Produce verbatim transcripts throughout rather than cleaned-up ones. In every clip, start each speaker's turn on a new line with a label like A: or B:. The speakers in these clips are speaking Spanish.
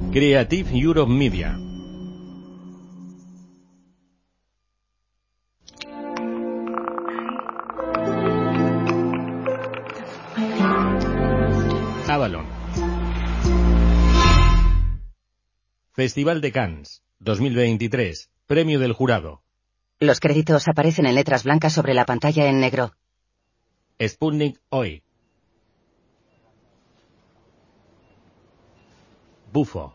A: Creative Europe Media. Avalon. Festival de Cannes, dos mil veintitrés. Premio del jurado.
B: Los créditos aparecen en letras blancas sobre la pantalla en negro.
A: Sputnik hoy. Bufo.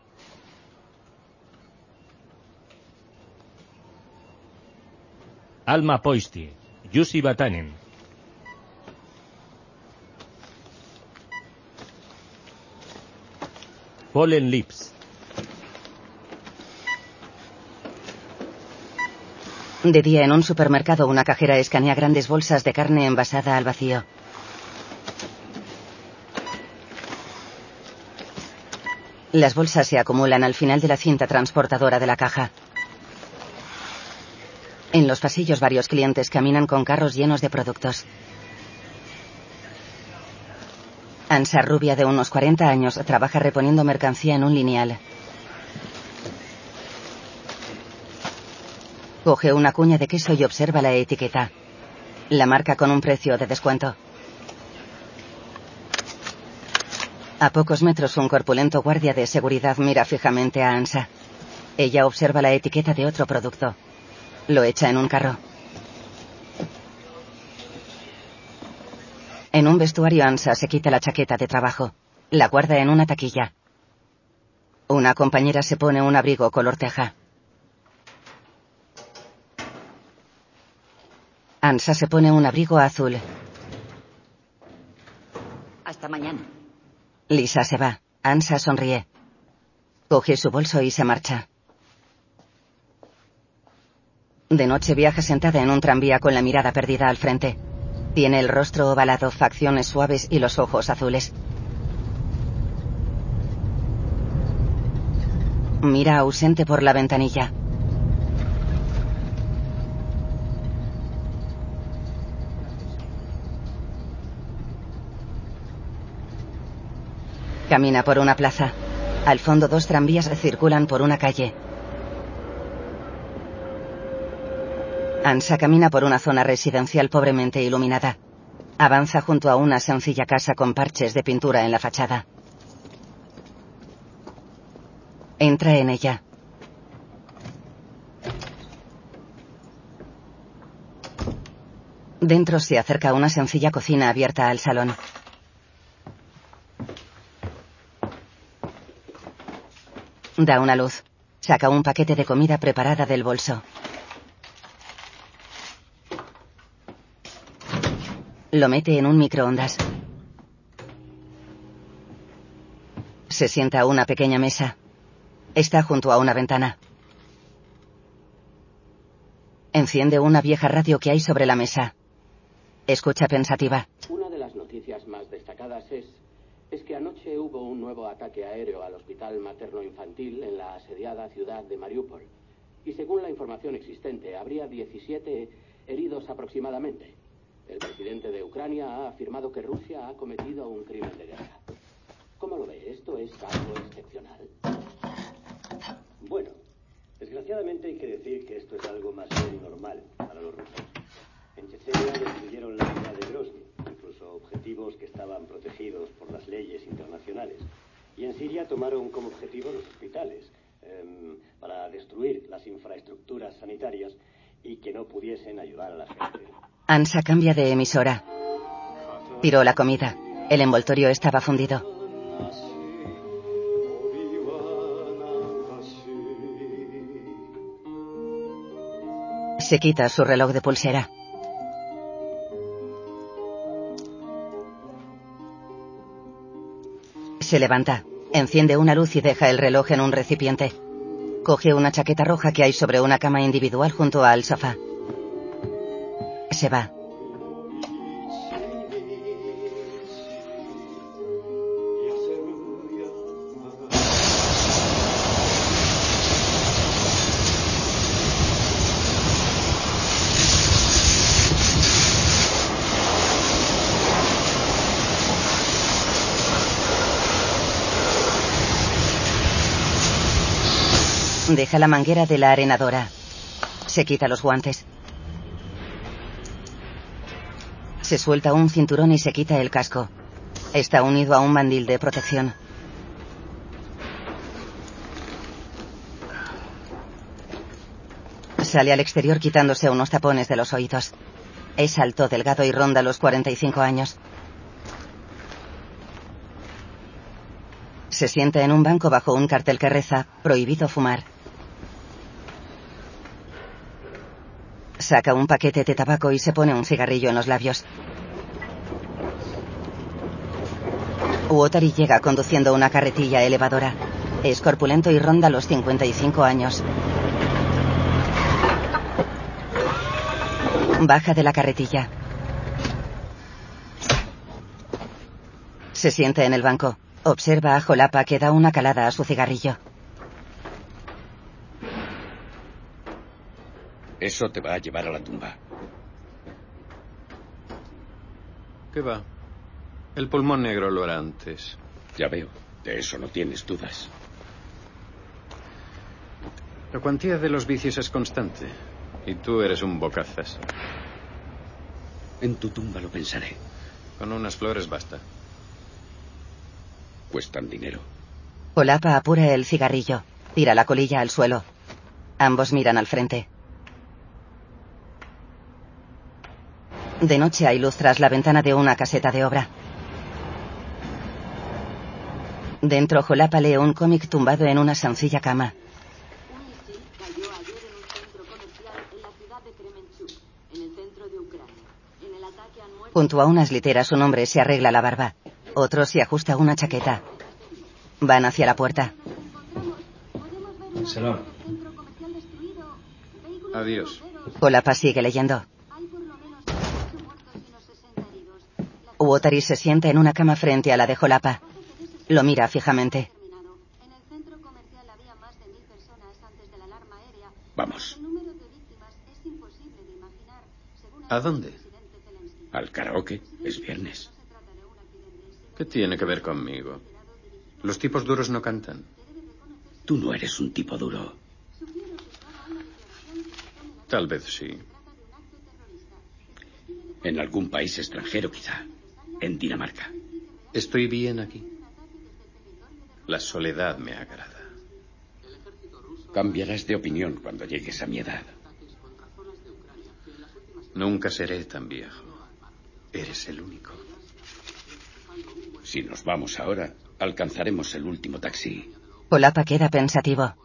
A: Alma Poisti. Jussi Vatanen. Fallen Lips.
B: De día en un supermercado, una cajera escanea grandes bolsas de carne envasada al vacío. Las bolsas se acumulan al final de la cinta transportadora de la caja. En los pasillos varios clientes caminan con carros llenos de productos. Ansa, rubia de unos cuarenta años, trabaja reponiendo mercancía en un lineal. Coge una cuña de queso y observa la etiqueta. La marca con un precio de descuento. A pocos metros, un corpulento guardia de seguridad mira fijamente a Ansa. Ella observa la etiqueta de otro producto. Lo echa en un carro. En un vestuario, Ansa se quita la chaqueta de trabajo. La guarda en una taquilla. Una compañera se pone un abrigo color teja. Ansa se pone un abrigo azul.
C: Hasta mañana.
B: Lisa se va. Ansa sonríe. Coge su bolso y se marcha. De noche viaja sentada en un tranvía con la mirada perdida al frente. Tiene el rostro ovalado, facciones suaves y los ojos azules. Mira ausente por la ventanilla. Camina por una plaza. Al fondo, dos tranvías circulan por una calle. Ansa camina por una zona residencial pobremente iluminada. Avanza junto a una sencilla casa con parches de pintura en la fachada. Entra en ella. Dentro se acerca una sencilla cocina abierta al salón. Da una luz. Saca un paquete de comida preparada del bolso. Lo mete en un microondas. Se sienta a una pequeña mesa. Está junto a una ventana. Enciende una vieja radio que hay sobre la mesa. Escucha pensativa.
D: Una de las noticias más destacadas es, es que anoche hubo un nuevo ataque aéreo al hospital materno-infantil en la asediada ciudad de Mariupol. Y según la información existente, habría diecisiete heridos aproximadamente. El presidente de Ucrania ha afirmado que Rusia ha cometido un crimen de guerra. ¿Cómo lo ve? ¿Esto es algo excepcional?
E: Bueno, desgraciadamente hay que decir que esto es algo más bien normal para los rusos. En Chechenia destruyeron la ciudad de Grozny, incluso objetivos que estaban protegidos por las leyes internacionales. Y en Siria tomaron como objetivo los hospitales, eh, para destruir las infraestructuras sanitarias y que no pudiesen ayudar a la gente.
B: Ansa cambia de emisora. Tiró la comida. El envoltorio estaba fundido. Se quita su reloj de pulsera. Se levanta. Enciende una luz y deja el reloj en un recipiente. Coge una chaqueta roja que hay sobre una cama individual junto al sofá. Se va. Deja la manguera de la arenadora. Se quita los guantes. Se suelta un cinturón y se quita el casco. Está unido a un mandil de protección. Sale al exterior quitándose unos tapones de los oídos. Es alto, delgado y ronda los cuarenta y cinco años. Se sienta en un banco bajo un cartel que reza: prohibido fumar. Saca un paquete de tabaco y se pone un cigarrillo en los labios. Uotari llega conduciendo una carretilla elevadora. Es corpulento y ronda los cincuenta y cinco años. Baja de la carretilla. Se sienta en el banco. Observa a Jolapa, que da una calada a su cigarrillo.
C: Eso te va a llevar a la tumba.
F: ¿Qué va? El pulmón negro lo hará antes.
C: Ya veo. De eso no tienes dudas.
F: La cuantía de los vicios es constante. Y tú eres un bocazas.
C: En tu tumba lo pensaré.
F: Con unas flores basta.
C: Cuestan dinero.
B: Jolapa apura el cigarrillo. Tira la colilla al suelo. Ambos miran al frente. De noche hay luz tras la ventana de una caseta de obra. Dentro, Jolapa lee un cómic tumbado en una sencilla cama.
G: Un misil cayó ayer en un centro comercial en la ciudad de Kremenchuk, en el centro de Ucrania. En el ataque han muerto...
B: Junto a unas literas, un hombre se arregla la barba. Otro se ajusta una chaqueta. Van hacia la puerta.
H: Salón.
F: Adiós.
B: Jolapa sigue leyendo. Uotari se sienta en una cama frente a la de Jolapa. Lo mira fijamente.
C: Vamos.
F: ¿A dónde?
C: Al karaoke. Es viernes.
F: ¿Qué tiene que ver conmigo? Los tipos duros no cantan.
C: Tú no eres un tipo duro.
F: Tal vez sí.
C: En algún país extranjero, quizá. En Dinamarca.
F: Estoy bien aquí. La soledad me agrada.
C: Cambiarás de opinión cuando llegues a mi edad.
F: Nunca seré tan viejo. Eres el único.
C: Si nos vamos ahora, alcanzaremos el último taxi.
B: Jolapa queda pensativo.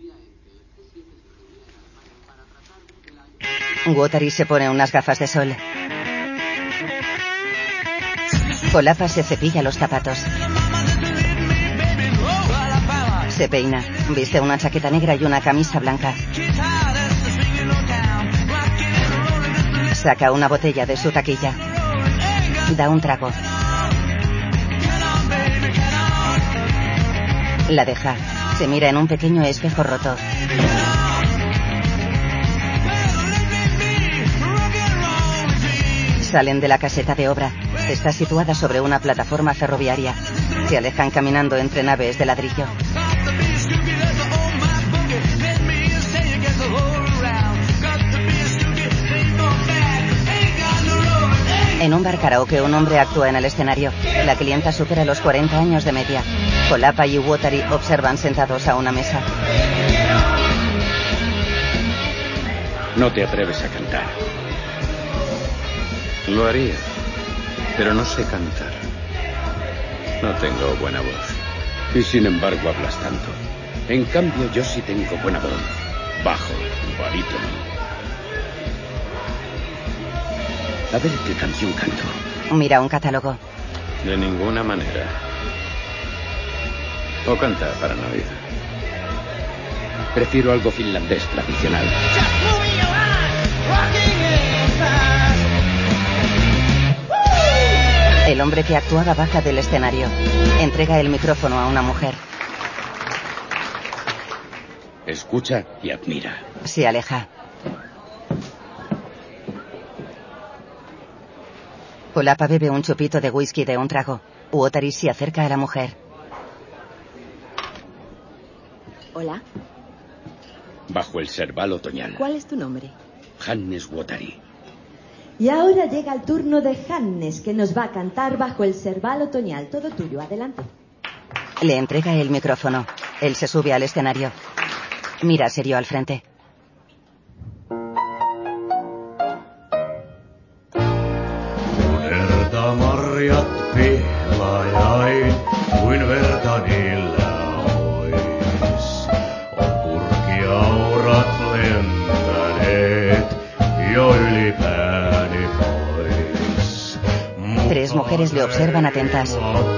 B: Uotari se pone unas gafas de sol. Jolapa se cepilla los zapatos. Se peina. Viste una chaqueta negra y una camisa blanca. Saca una botella de su taquilla. Da un trago. La deja. Se mira en un pequeño espejo roto. Salen de la caseta de obra. Está situada sobre una plataforma ferroviaria. Se alejan caminando entre naves de ladrillo. En un bar karaoke, un hombre actúa en el escenario. La clienta supera los cuarenta años de media. Jolapa y Uotari observan sentados a una mesa.
C: No te atreves a cantar.
F: Lo haría, pero no sé cantar. No tengo buena voz.
C: Y sin embargo hablas tanto. En cambio, yo sí tengo buena voz. Bajo, barítono. A ver qué canción canto.
B: Mira un catálogo.
F: De ninguna manera. O canta Paranoia.
C: Prefiero algo finlandés tradicional.
B: El hombre que actuaba baja del escenario. Entrega el micrófono a una mujer.
C: Escucha y admira.
B: Se aleja. Jolapa bebe un chupito de whisky de un trago. Uotari se acerca a la mujer.
I: Hola.
C: bajo el Serval otoñal.
H: ¿Cuál es tu nombre?
C: Hannes Watari.
H: Y ahora llega el turno de Hannes, que nos va a cantar bajo el Serval otoñal. Todo tuyo, adelante.
B: Le entrega el micrófono. Él se sube al escenario. Mira serio al frente.
I: Verta marjat pihlajain, kuin verta niillä ois. On kurkiaurat lentäneet jo yli pääni pois.
B: Tres mujeres le observan atentas.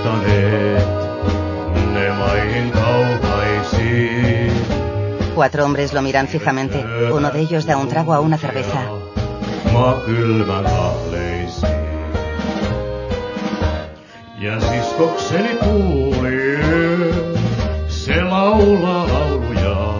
I: Ne maihin kaukaisiin.
B: Cuatro hombres lo miran fijamente. Uno de ellos da un trago a una cerveza.
I: Ma kylmän kahleisiin. Ja siskokseni tuuli, se laulaa lauluja.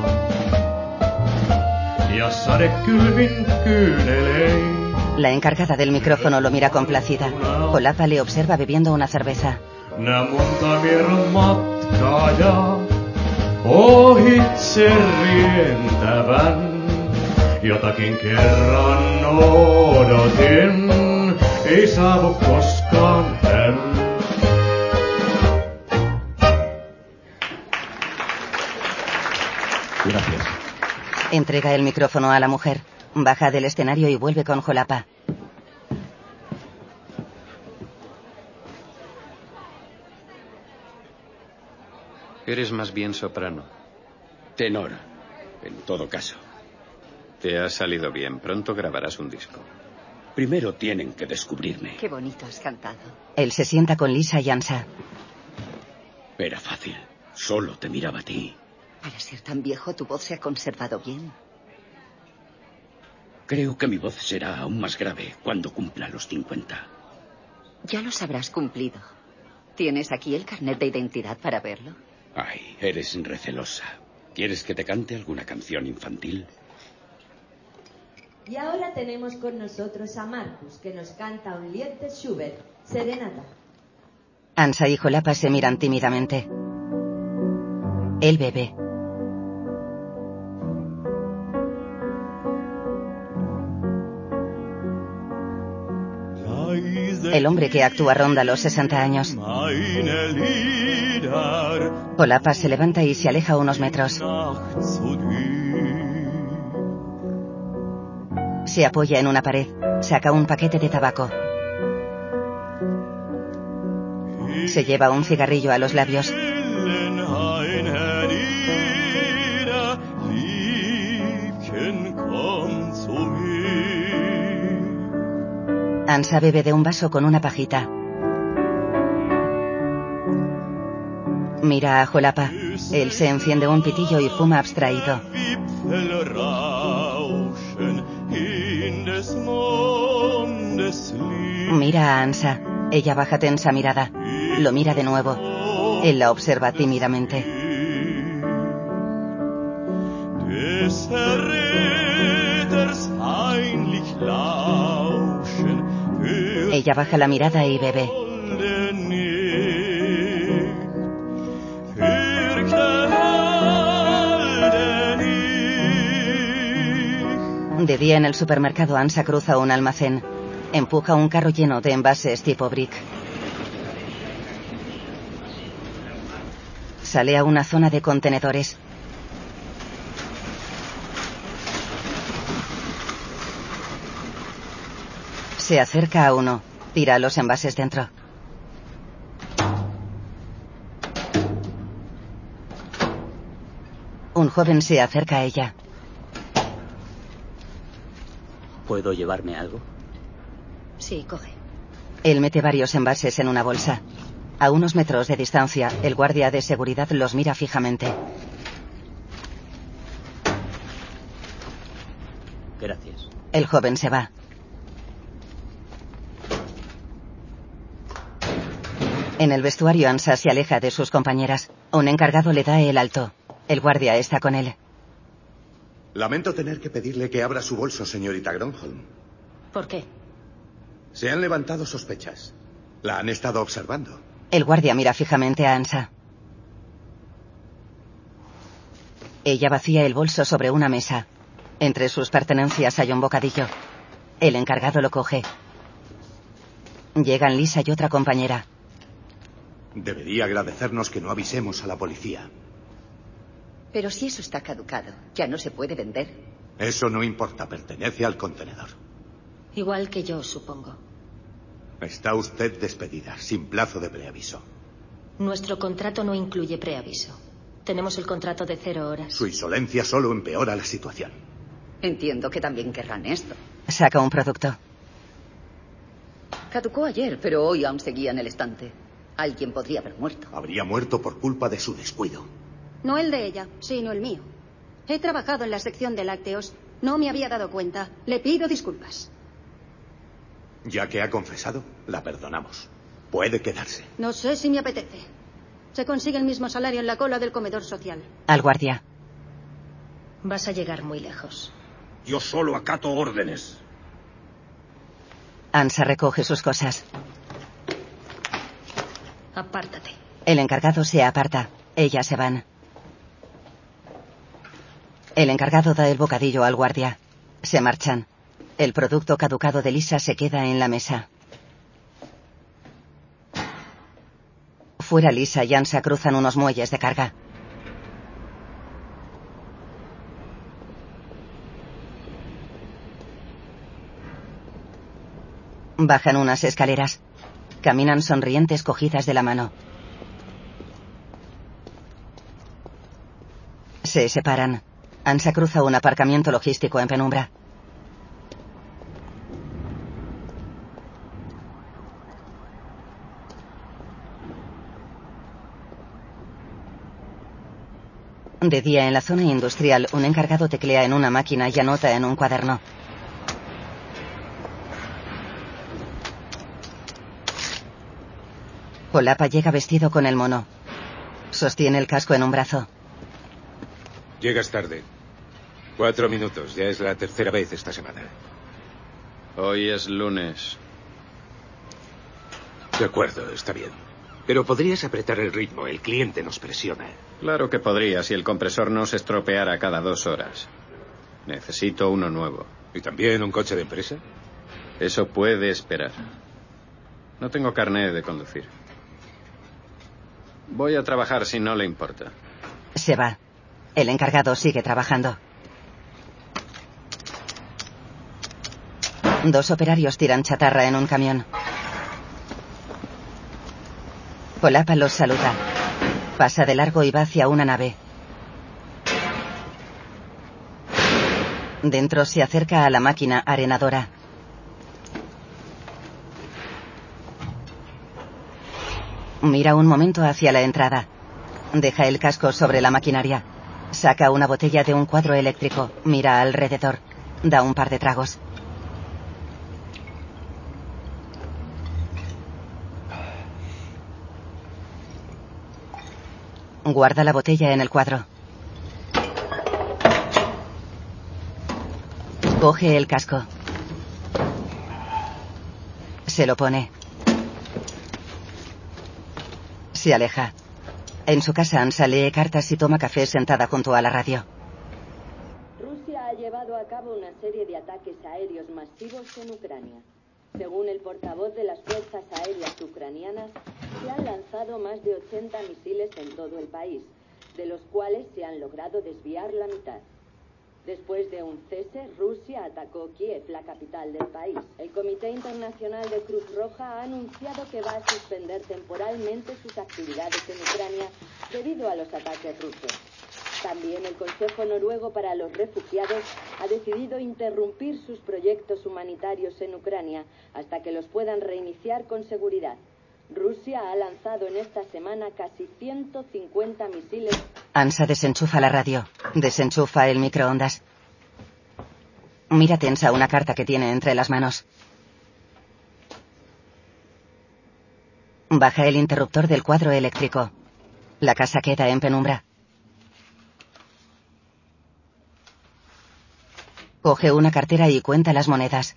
I: Ja sadekylvin kyynelein.
B: La encargada del micrófono lo mira complacida. Jolapa le observa bebiendo una cerveza.
I: Nää monta vieron matkaa ja ohitse rientävän. Jotakin kerran odotin, ei saavu koskaan hän.
J: Gracias.
B: Entrega el micrófono a la mujer. Baja del escenario y vuelve con Jolapa.
F: Eres más bien soprano.
C: Tenor, en todo caso.
F: Te ha salido bien. Pronto grabarás un disco.
C: Primero tienen que descubrirme.
G: Qué bonito has cantado.
B: Él se sienta con Lisa y Ansa.
C: Era fácil. Solo te miraba a ti.
G: Para ser tan viejo, tu voz se ha conservado bien.
C: Creo que mi voz será aún más grave cuando cumpla los cincuenta.
G: Ya los habrás cumplido. ¿Tienes aquí el carnet de identidad para verlo?
C: Ay, eres recelosa. ¿Quieres que te cante alguna canción infantil?
H: Y ahora tenemos con nosotros a Marcus, que nos canta un lied de Schubert, Serenata.
B: Ansa y Jolapa se miran tímidamente. Él bebe. El hombre que actúa ronda los sesenta años. Jolapa se levanta y se aleja unos metros. Se apoya en una pared. Saca un paquete de tabaco. Se lleva un cigarrillo a los labios. Ansa bebe de un vaso con una pajita. Mira a Jolapa. Él se enciende un pitillo y fuma abstraído. Mira a Ansa. Ella baja tensa mirada. Lo mira de nuevo. Él la observa tímidamente. Ella baja la mirada y bebe. De día en el supermercado, Ansa cruza un almacén. Empuja un carro lleno de envases tipo brick. Sale a una zona de contenedores. Se acerca a uno. Tira los envases dentro. Un joven se acerca a ella.
J: ¿Puedo llevarme algo?
G: Sí, coge.
B: Él mete varios envases en una bolsa. A unos metros de distancia, el guardia de seguridad los mira fijamente.
J: Gracias.
B: El joven se va. En el vestuario, Ansa se aleja de sus compañeras. Un encargado le da el alto. El guardia está con él.
K: Lamento tener que pedirle que abra su bolso, señorita Gronholm.
G: ¿Por qué?
K: Se han levantado sospechas. La han estado observando.
B: El guardia mira fijamente a Ansa. Ella vacía el bolso sobre una mesa. Entre sus pertenencias hay un bocadillo. El encargado lo coge. Llegan Lisa y otra compañera.
K: Debería agradecernos que no avisemos a la policía.
L: Pero si eso está caducado, ya no se puede vender.
K: Eso no importa, pertenece al contenedor.
M: Igual que yo, supongo.
K: Está usted despedida, sin plazo de preaviso.
M: Nuestro contrato no incluye preaviso. Tenemos el contrato de cero horas.
K: Su insolencia solo empeora la situación.
L: Entiendo que también querrán esto.
B: Saca un producto.
L: Caducó ayer, pero hoy aún seguía en el estante. Alguien podría haber muerto.
K: Habría muerto por culpa de su descuido.
N: No el de ella, sino el mío. He trabajado en la sección de lácteos. No me había dado cuenta. Le pido disculpas.
K: Ya que ha confesado, la perdonamos. Puede quedarse.
N: No sé si me apetece. Se consigue el mismo salario en la cola del comedor social.
B: Al guardia.
M: Vas a llegar muy lejos.
C: Yo solo acato órdenes.
B: Ansa recoge sus cosas.
M: Apártate.
B: El encargado se aparta. Ellas se van. El encargado da el bocadillo al guardia. Se marchan. El producto caducado de Lisa se queda en la mesa. Fuera, Lisa y Ansa cruzan unos muelles de carga. Bajan unas escaleras. Caminan sonrientes cogidas de la mano. Se separan. Ansa cruza un aparcamiento logístico en penumbra. De día, en la zona industrial, un encargado teclea en una máquina y anota en un cuaderno. Olapa llega vestido con el mono. Sostiene el casco en un brazo.
O: Llegas tarde. Cuatro minutos. Ya es la tercera vez esta semana.
F: Hoy es lunes.
O: De acuerdo, está bien. Pero podrías apretar el ritmo. El cliente nos presiona.
F: Claro que podría si el compresor no se estropeara cada dos horas. Necesito uno nuevo.
O: ¿Y también un coche de empresa?
F: Eso puede esperar. No tengo carné de conducir. Voy a trabajar si no le importa.
B: Se va. El encargado sigue trabajando. Dos operarios tiran chatarra en un camión. Olapa los saluda. Pasa de largo y va hacia una nave. Dentro se acerca a la máquina arenadora. Mira un momento hacia la entrada. Deja el casco sobre la maquinaria. Saca una botella de un cuadro eléctrico. Mira alrededor. Da un par de tragos. Guarda la botella en el cuadro. Coge el casco. Se lo pone. Se aleja. En su casa, Ansa lee cartas y toma café sentada junto a la radio.
G: Rusia ha llevado a cabo una serie de ataques aéreos masivos en Ucrania. Según el portavoz de las fuerzas aéreas ucranianas, se han lanzado más de ochenta misiles en todo el país, de los cuales se han logrado desviar la mitad. Después de un cese, Rusia atacó Kiev, la capital del país. El Comité Internacional de Cruz Roja ha anunciado que va a suspender temporalmente sus actividades en Ucrania debido a los ataques rusos. También el Consejo Noruego para los Refugiados ha decidido interrumpir sus proyectos humanitarios en Ucrania hasta que los puedan reiniciar con seguridad. Rusia ha lanzado en esta semana casi ciento cincuenta misiles.
B: Ansa desenchufa la radio. Desenchufa el microondas. Mira tensa una carta que tiene entre las manos. Baja el interruptor del cuadro eléctrico. La casa queda en penumbra. Coge una cartera y cuenta las monedas.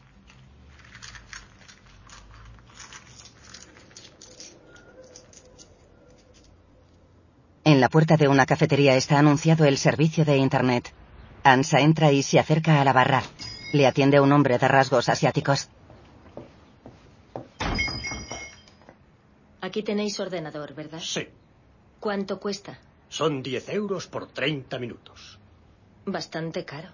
B: En la puerta de una cafetería está anunciado el servicio de Internet. Ansa entra y se acerca a la barra. Le atiende un hombre de rasgos asiáticos.
M: Aquí tenéis ordenador, ¿verdad?
P: Sí.
M: ¿Cuánto cuesta?
P: Son diez euros por treinta minutos.
M: Bastante caro.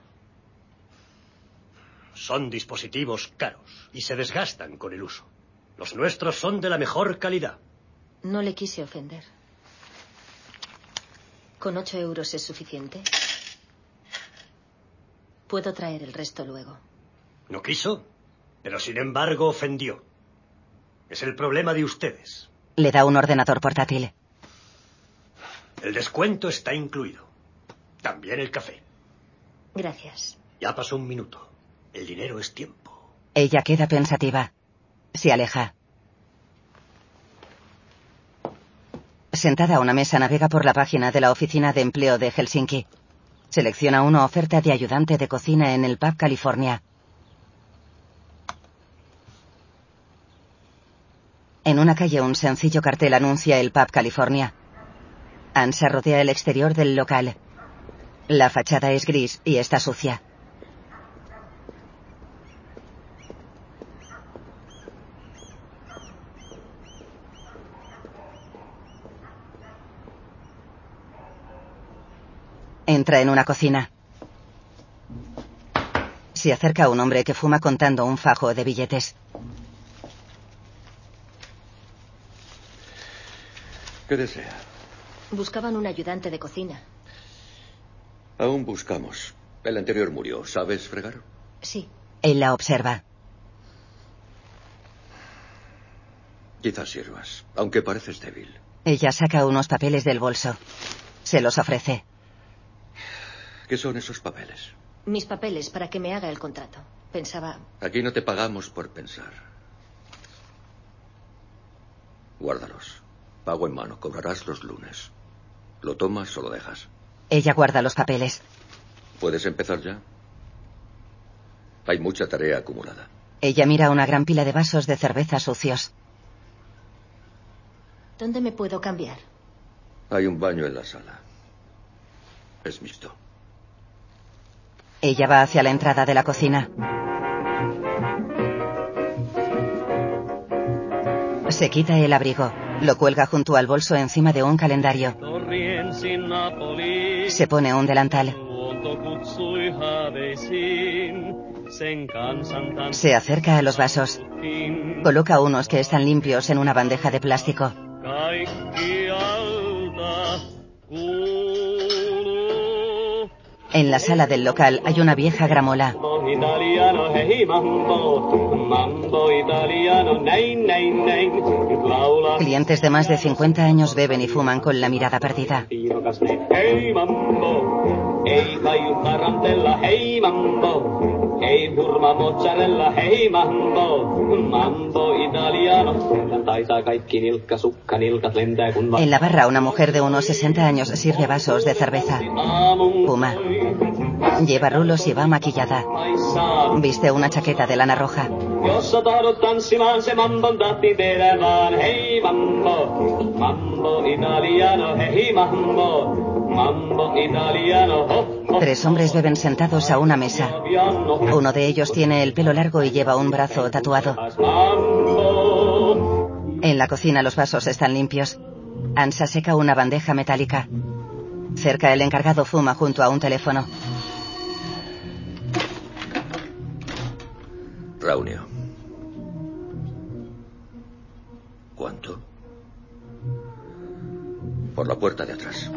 P: Son dispositivos caros y se desgastan con el uso. Los nuestros son de la mejor calidad.
M: No le quise ofender. ¿Con ocho euros es suficiente? Puedo traer el resto luego.
P: No quiso, pero sin embargo ofendió. Es el problema de ustedes.
B: Le da un ordenador portátil.
P: El descuento está incluido. También el café.
M: Gracias.
P: Ya pasó un minuto. El dinero es tiempo.
B: Ella queda pensativa. Se aleja. Sentada a una mesa navega por la página de la oficina de empleo de Helsinki. Selecciona una oferta de ayudante de cocina en el pub California. En una calle un sencillo cartel anuncia el pub California. Ansa rodea el exterior del local. La fachada es gris y está sucia. Entra en una cocina. Se acerca a un hombre que fuma contando un fajo de billetes.
Q: ¿Qué desea?
M: Buscaban un ayudante de cocina.
Q: Aún buscamos. El anterior murió. ¿Sabes fregar?
M: Sí.
B: Él la observa.
Q: Quizás sirvas, aunque pareces débil.
B: Ella saca unos papeles del bolso. Se los ofrece.
Q: ¿Qué son esos papeles?
M: Mis papeles para que me haga el contrato. Pensaba...
Q: Aquí no te pagamos por pensar. Guárdalos. Pago en mano. Cobrarás los lunes. ¿Lo tomas o lo dejas?
B: Ella guarda los papeles.
Q: ¿Puedes empezar ya? Hay mucha tarea acumulada.
B: Ella mira una gran pila de vasos de cerveza sucios.
M: ¿Dónde me puedo cambiar?
Q: Hay un baño en la sala. Es mixto.
B: Ella va hacia la entrada de la cocina. Se quita el abrigo. Lo cuelga junto al bolso encima de un calendario. Se pone un delantal. Se acerca a los vasos. Coloca unos que están limpios en una bandeja de plástico. En la sala del local hay una vieja gramola. Clientes de más de cincuenta años beben y fuman con la mirada perdida. En la barra una mujer de unos sesenta años sirve vasos de cerveza. Fuma. Lleva rulos y va maquillada. Viste una chaqueta de lana roja. Tres hombres beben sentados a una mesa. Uno de ellos tiene el pelo largo y lleva un brazo tatuado. En la cocina los vasos están limpios. Ansa seca una bandeja metálica. Cerca el encargado fuma junto a un teléfono.
Q: Raunio. ¿Cuánto? Por la puerta de atrás.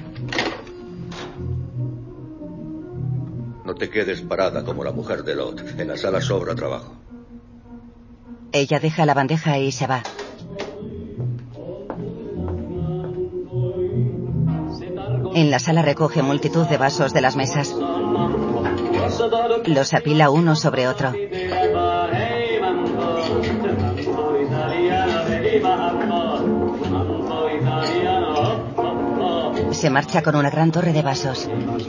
Q: No te quedes parada como la mujer de Lot. En la sala sobra trabajo.
B: Ella deja la bandeja y se va. En la sala recoge multitud de vasos de las mesas. Los apila uno sobre otro. Se marcha con una gran torre de vasos.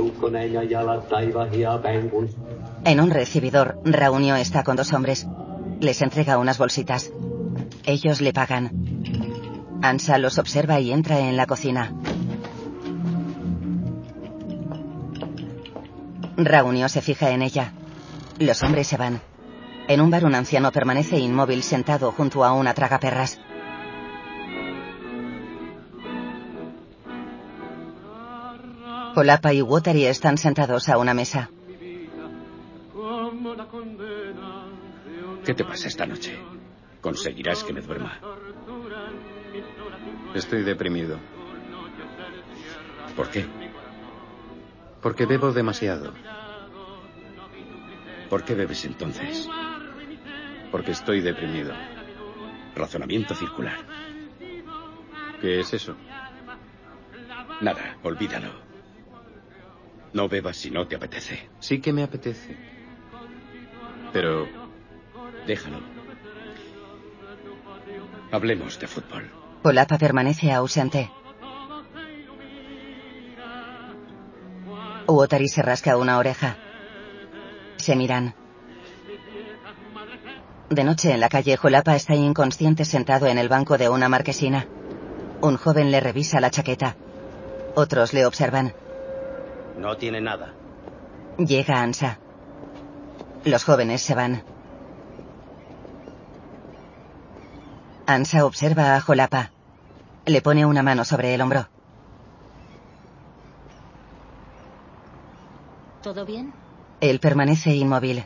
B: En un recibidor, Raunio está con dos hombres. Les entrega unas bolsitas. Ellos le pagan. Ansa los observa y entra en la cocina. Raunio se fija en ella. Los hombres se van. En un bar un anciano permanece inmóvil sentado junto a una tragaperras. Jolapa y Watery están sentados a una mesa.
C: ¿Qué te pasa esta noche? ¿Conseguirás que me duerma?
F: Estoy deprimido.
C: ¿Por qué?
F: Porque bebo demasiado.
C: ¿Por qué bebes entonces?
F: Porque estoy deprimido.
C: Razonamiento circular.
F: ¿Qué es eso?
C: Nada, olvídalo. No bebas si no te apetece.
F: Sí que me apetece. Pero...
C: déjalo. Hablemos de fútbol.
B: Jolapa permanece ausente. Watery se rasca una oreja. Se miran. De noche en la calle, Jolapa está inconsciente sentado en el banco de una marquesina. Un joven le revisa la chaqueta. Otros le observan.
J: No tiene nada.
B: Llega Ansa. Los jóvenes se van. Ansa observa a Jolapa. Le pone una mano sobre el hombro.
M: ¿Todo bien?
B: Él permanece inmóvil.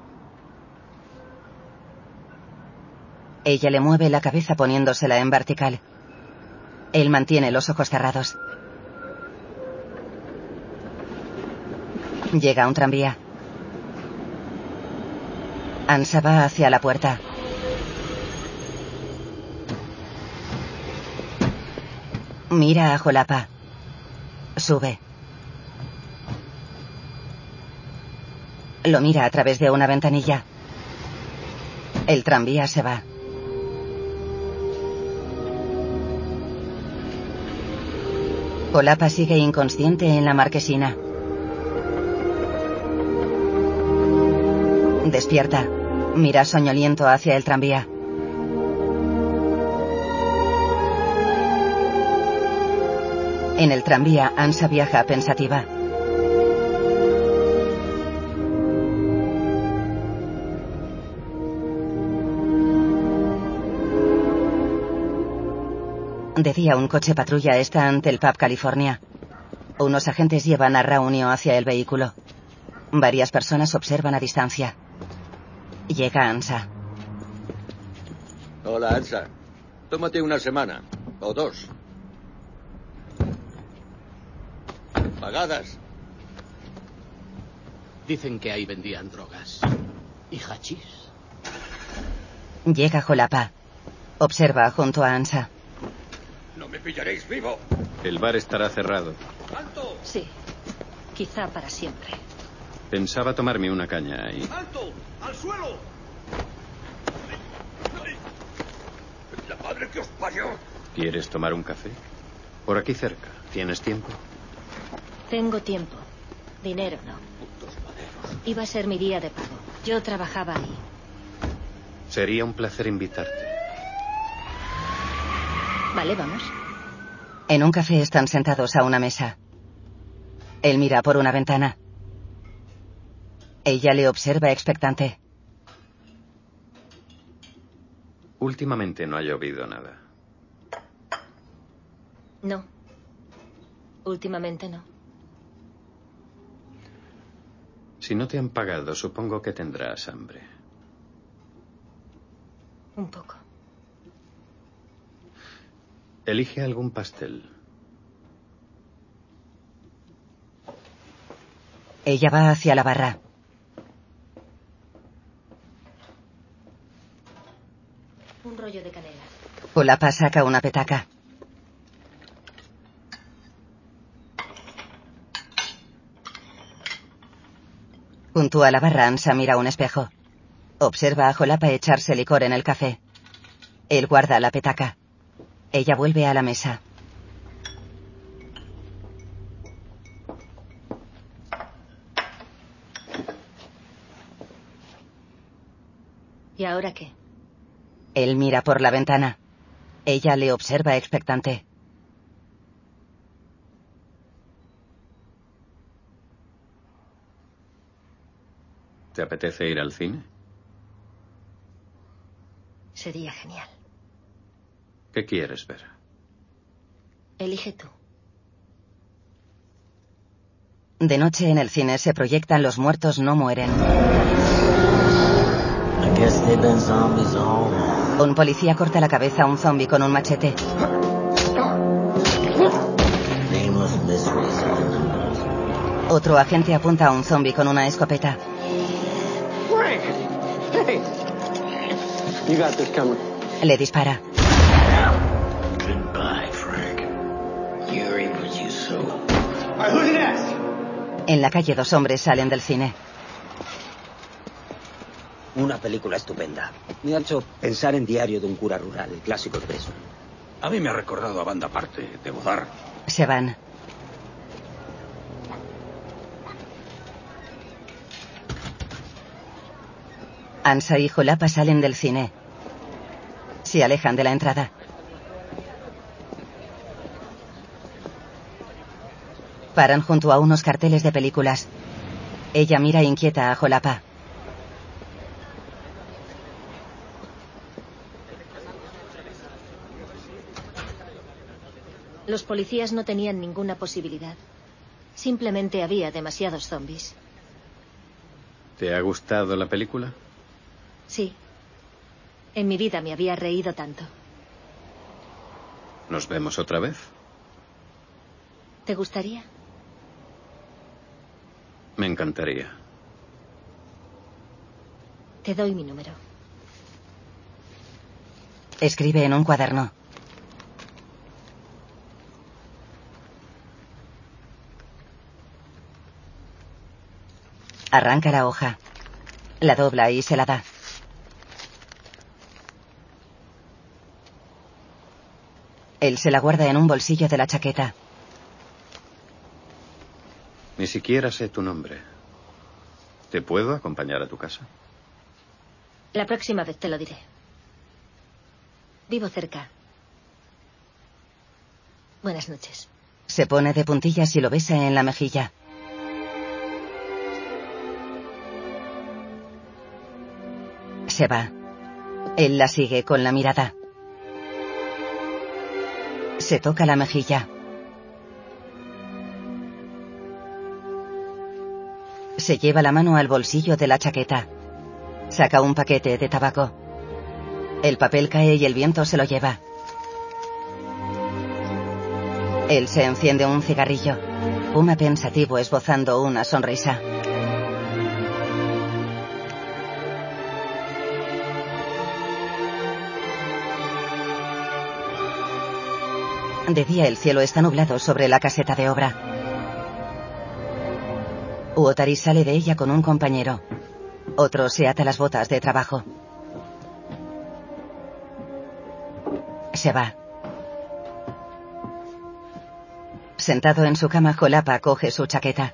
B: Ella le mueve la cabeza poniéndosela en vertical. Él mantiene los ojos cerrados. Llega un tranvía. Ansa va hacia la puerta. Mira a Jolapa. Sube. Lo mira a través de una ventanilla. El tranvía se va. Jolapa sigue inconsciente en la marquesina. Despierta. Mira soñoliento hacia el tranvía. En el tranvía, Ansa viaja pensativa. De día, un coche patrulla está ante el pub California. Unos agentes llevan a Raunio hacia el vehículo. Varias personas observan a distancia. Llega Ansa.
Q: Hola, Ansa. Tómate una semana. O dos. Pagadas.
D: Dicen que ahí vendían drogas. ¿Y hachís?
B: Llega Jolapa. Observa junto a Ansa.
Q: No me pillaréis vivo.
F: El bar estará cerrado.
Q: ¡Alto!
M: Sí. Quizá para siempre.
F: Pensaba tomarme una caña ahí.
Q: ¡Alto! ¡Al suelo! ¡La madre que os parió!
F: ¿Quieres tomar un café? Por aquí cerca. ¿Tienes tiempo?
M: Tengo tiempo. Dinero no. Iba a ser mi día de pago. Yo trabajaba ahí.
F: Sería un placer invitarte.
M: Vale, vamos.
B: En un café están sentados a una mesa. Él mira por una ventana. Ella le observa expectante.
F: Últimamente no ha llovido nada.
M: No. Últimamente no.
F: Si no te han pagado, supongo que tendrás hambre.
M: Un poco.
F: Elige algún pastel.
B: Ella va hacia la barra.
M: Un rollo de canela.
B: Jolapa saca una petaca. Junto a la barra, Ansa mira un espejo. Observa a Jolapa echarse licor en el café. Él guarda la petaca. Ella vuelve a la mesa.
M: ¿Y ahora qué?
B: Él mira por la ventana. Ella le observa expectante.
F: ¿Te apetece ir al cine?
M: Sería genial.
F: ¿Qué quieres ver?
M: Elige tú.
B: De noche en el cine se proyectan Los muertos no mueren. Un policía corta la cabeza a un zombie con un machete. Otro agente apunta a un zombie con una escopeta.
R: Frank! Hey! You got this coming.
B: Le dispara.
R: Goodbye, Frank. You reap what you sow. All right, who's next?
B: En la calle dos hombres salen del cine.
J: Una película estupenda. Me ha hecho pensar en Diario de un cura rural, el clásico de eso.
C: A mí me ha recordado a Banda Aparte, de Godard.
B: Se van. Ansa y Jolapa salen del cine. Se alejan de la entrada. Paran junto a unos carteles de películas. Ella mira inquieta a Jolapa.
M: Los policías no tenían ninguna posibilidad. Simplemente había demasiados zombies.
F: ¿Te ha gustado la película?
M: Sí. En mi vida me había reído tanto.
F: ¿Nos vemos otra vez?
M: ¿Te gustaría?
F: Me encantaría.
M: Te doy mi número.
B: Escribe en un cuaderno. Arranca la hoja. La dobla y se la da. Él se la guarda en un bolsillo de la chaqueta.
F: Ni siquiera sé tu nombre. ¿Te puedo acompañar a tu casa?
M: La próxima vez te lo diré. Vivo cerca. Buenas noches.
B: Se pone de puntillas y lo besa en la mejilla. Se va. Él la sigue con la mirada. Se toca la mejilla. Se lleva la mano al bolsillo de la chaqueta. Saca un paquete de tabaco. El papel cae y el viento se lo lleva. Él se enciende un cigarrillo. Fuma pensativo esbozando una sonrisa. De día el cielo está nublado sobre la caseta de obra. Uotari sale de ella con un compañero. Otro se ata las botas de trabajo. Se va. Sentado en su cama, Jolapa coge su chaqueta.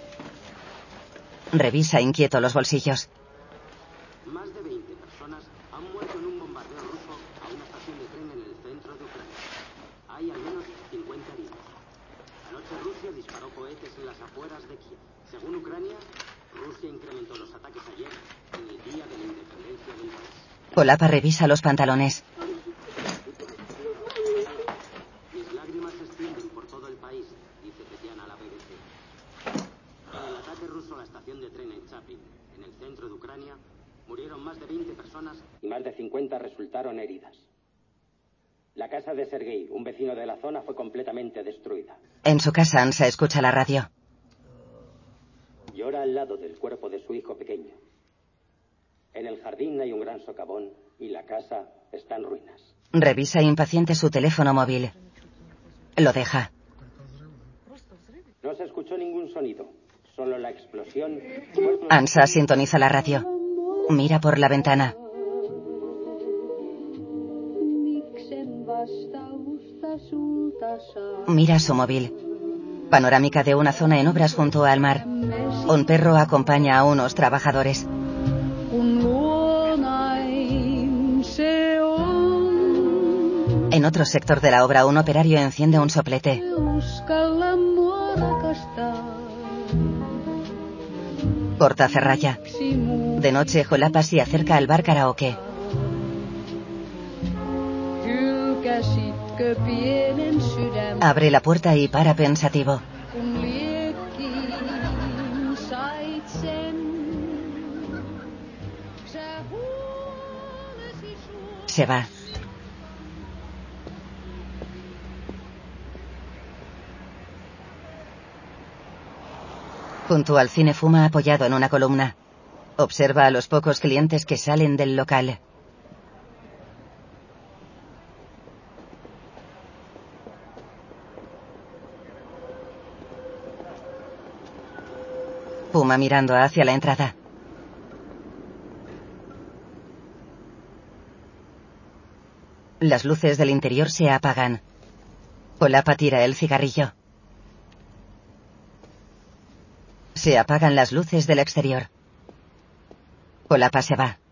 B: Revisa inquieto los bolsillos.
D: Más de veinte personas han muerto en un bombardeo ruso a una estación de tren en el centro de Ucrania. Hay al menos cincuenta heridos. Anoche Rusia disparó cohetes en las afueras de Kiev. Según Ucrania, Rusia incrementó los ataques ayer, en el día de la independencia del país.
B: Jolapa revisa los pantalones.
D: Mis lágrimas se extienden por todo el país, dice Tetiana a la B B C. En el ataque ruso a la estación de tren en Chapin, en el centro de Ucrania, murieron más de veinte personas y más de cincuenta resultaron heridas. La casa de Sergei, un vecino de la zona, fue completamente destruida.
B: En su casa, Ansa escucha la radio.
D: Llora al lado del cuerpo de su hijo pequeño. En el jardín hay un gran socavón y la casa está en ruinas.
B: Revisa impaciente su teléfono móvil. Lo deja.
D: No se escuchó ningún sonido, solo la explosión.
B: Ansa sintoniza la radio. Mira por la ventana. Mira su móvil. Panorámica de una zona en obras junto al mar. Un perro acompaña a unos trabajadores. En otro sector de la obra, un operario enciende un soplete. Portacerralla. De noche, Jolapa se acerca al bar karaoke. Abre la puerta y para pensativo. Se va. Junto al cine fuma apoyado en una columna. Observa a los pocos clientes que salen del local. Fuma mirando hacia la entrada. Las luces del interior se apagan. Jolapa tira el cigarrillo. Se apagan las luces del exterior. Jolapa se va.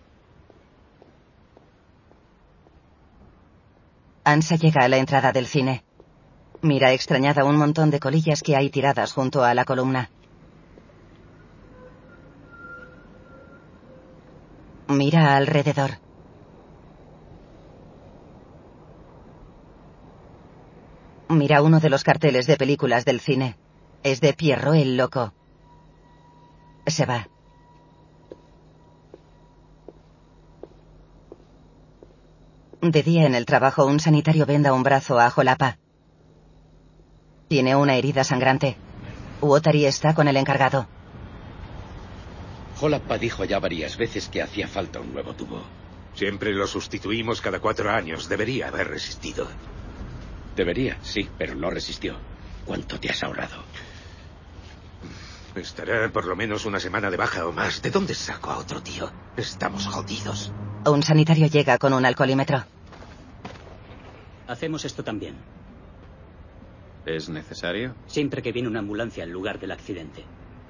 B: Ansa llega a la entrada del cine. Mira extrañada un montón de colillas que hay tiradas junto a la columna. Mira alrededor. Mira uno de los carteles de películas del cine. Es de Pierrot el Loco. Se va. De día en el trabajo, un sanitario venda un brazo a Jolapa. Tiene una herida sangrante. Uotari está con el encargado.
C: Jolapa dijo ya varias veces que hacía falta un nuevo tubo.
O: Siempre lo sustituimos cada cuatro años. Debería haber resistido.
C: Debería, sí, pero no resistió. ¿Cuánto te has ahorrado?
O: Estará por lo menos una semana de baja o más. ¿De dónde saco a otro tío? Estamos jodidos.
B: Un sanitario llega con un alcoholímetro.
S: Hacemos esto también.
F: ¿Es necesario?
S: Siempre que viene una ambulancia al lugar del accidente.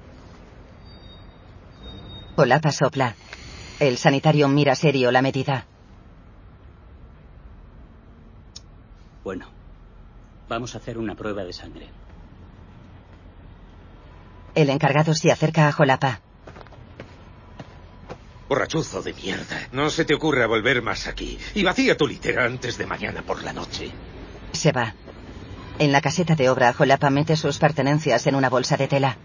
B: Jolapa sopla. El sanitario mira serio la medida.
S: Bueno, vamos a hacer una prueba de sangre.
B: El encargado se acerca a Jolapa.
O: Borrachuzo de mierda. No se te ocurra volver más aquí. Y vacía tu litera antes de mañana por la noche.
B: Se va. En la caseta de obra, Jolapa mete sus pertenencias en una bolsa de tela.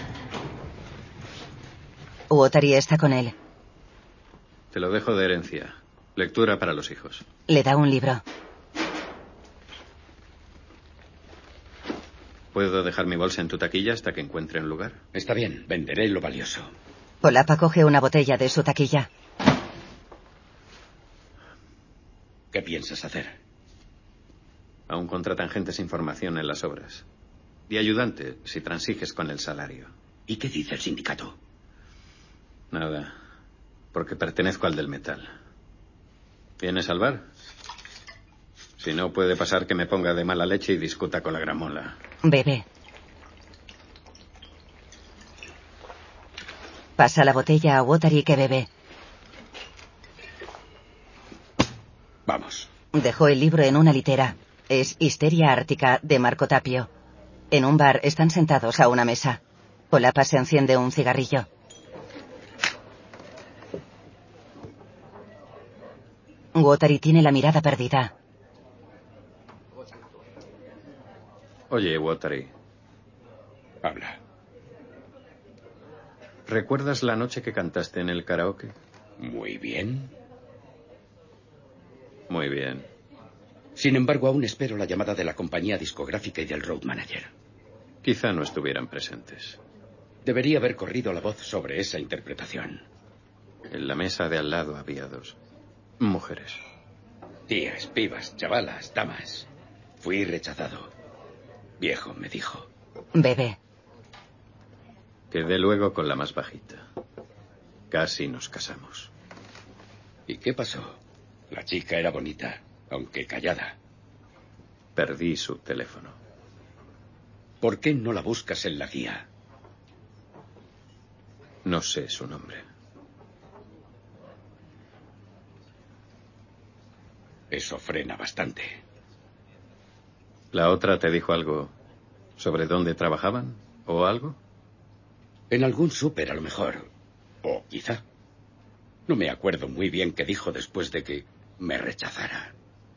B: Uotari está con él.
F: Te lo dejo de herencia. Lectura para los hijos.
B: Le da un libro.
F: ¿Puedo dejar mi bolsa en tu taquilla hasta que encuentre un lugar?
C: Está bien, venderé lo valioso.
B: Jolapa coge una botella de su taquilla.
C: ¿Qué piensas hacer?
F: Aún contratan gentes información en las obras. De ayudante, si transiges con el salario.
C: ¿Y qué dice el sindicato?
F: Nada, porque pertenezco al del metal. ¿Vienes al bar? Si no, puede pasar que me ponga de mala leche y discuta con la gramola.
B: Bebe. Pasa la botella a Uotari que bebe.
C: Vamos.
B: Dejó el libro en una litera. Es Histeria Ártica, de Marco Tapio. En un bar están sentados a una mesa. Jolapa se enciende un cigarrillo. Uotari tiene la mirada perdida.
F: Oye, Uotari.
C: Habla.
F: ¿Recuerdas la noche que cantaste en el karaoke?
C: Muy bien.
F: Muy bien.
C: Sin embargo, aún espero la llamada de la compañía discográfica y del road manager.
F: Quizá no estuvieran presentes.
C: Debería haber corrido la voz sobre esa interpretación.
F: En la mesa de al lado había dos mujeres.
C: Tías, pibas, chavalas, damas. Fui rechazado. Viejo, me dijo.
B: Bebe.
F: Quedé luego con la más bajita. Casi nos casamos.
C: ¿Y qué pasó? La chica era bonita, aunque callada.
F: Perdí su teléfono.
C: ¿Por qué no la buscas en la guía?
F: No sé su nombre.
C: Eso frena bastante.
F: ¿La otra te dijo algo sobre dónde trabajaban o algo?
C: En algún súper, a lo mejor. O quizá. No me acuerdo muy bien qué dijo después de que me rechazara.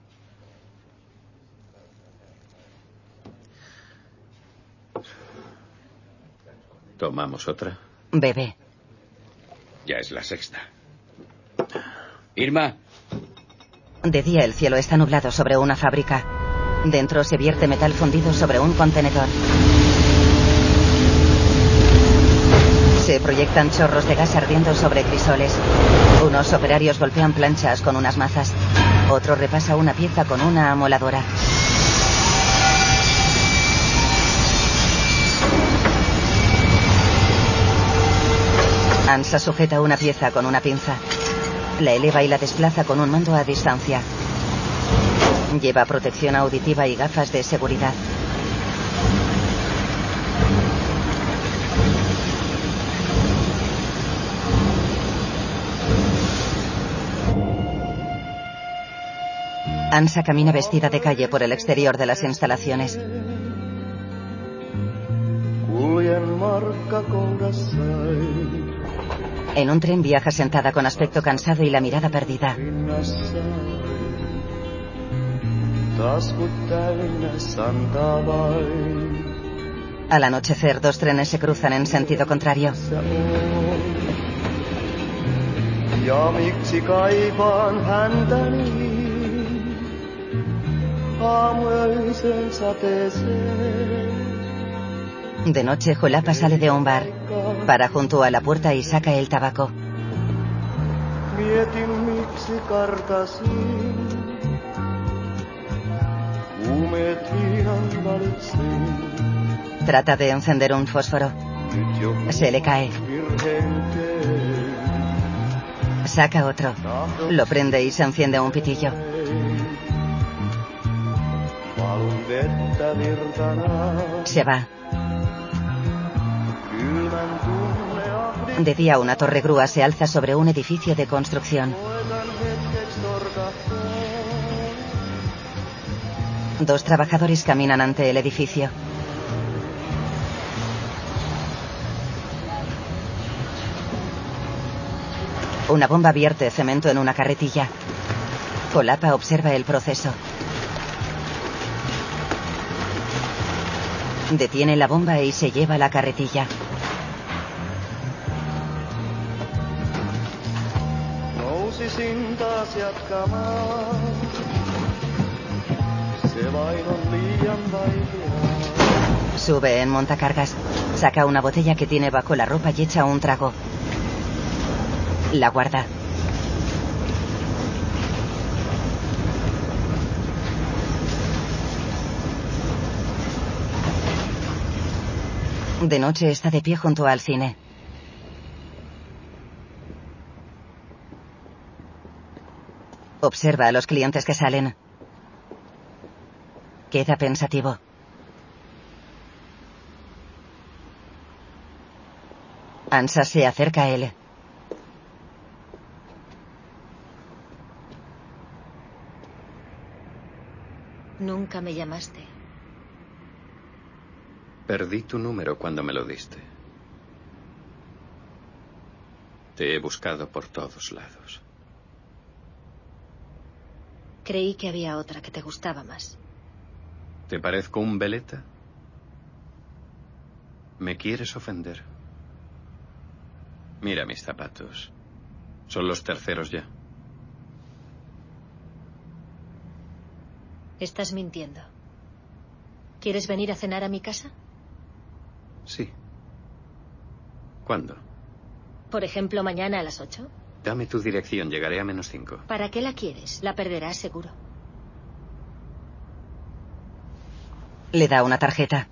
F: ¿Tomamos otra?
B: Bebe.
C: Ya es la sexta. Irma.
B: De día el cielo está nublado sobre una fábrica. Dentro se vierte metal fundido sobre un contenedor. Se proyectan chorros de gas ardiendo sobre crisoles. Unos operarios golpean planchas con unas mazas. Otro repasa una pieza con una amoladora. Ansa sujeta una pieza con una pinza. La eleva y la desplaza con un mando a distancia. Lleva protección auditiva y gafas de seguridad. Ansa camina vestida de calle por el exterior de las instalaciones. En un tren viaja sentada con aspecto cansado y la mirada perdida. Al anochecer, dos trenes se cruzan en sentido contrario. De noche, Jolapa sale de un bar. Para junto a la puerta y saca el tabaco. Trata de encender un fósforo. Se le cae. Saca otro. Lo prende y se enciende un pitillo. Se va. De día, una torre grúa se alza sobre un edificio de construcción. Dos trabajadores caminan ante el edificio. Una bomba vierte cemento en una carretilla. Jolapa observa el proceso. Detiene la bomba y se lleva la carretilla. Sube en montacargas. Saca una botella que tiene bajo la ropa y echa un trago. La guarda. De noche está de pie junto al cine. Observa a los clientes que salen. Queda pensativo. Ansa se acerca a él.
M: Nunca me llamaste.
F: Perdí tu número cuando me lo diste. Te he buscado por todos lados.
M: Creí que había otra que te gustaba más.
F: ¿Te parezco un veleta? ¿Me quieres ofender? Mira mis zapatos. Son los terceros ya.
M: Estás mintiendo. ¿Quieres venir a cenar a mi casa?
F: Sí. ¿Cuándo?
M: Por ejemplo, mañana a las ocho.
F: Dame tu dirección, llegaré a menos cinco.
M: ¿Para qué la quieres? La perderás seguro.
B: Le da una tarjeta.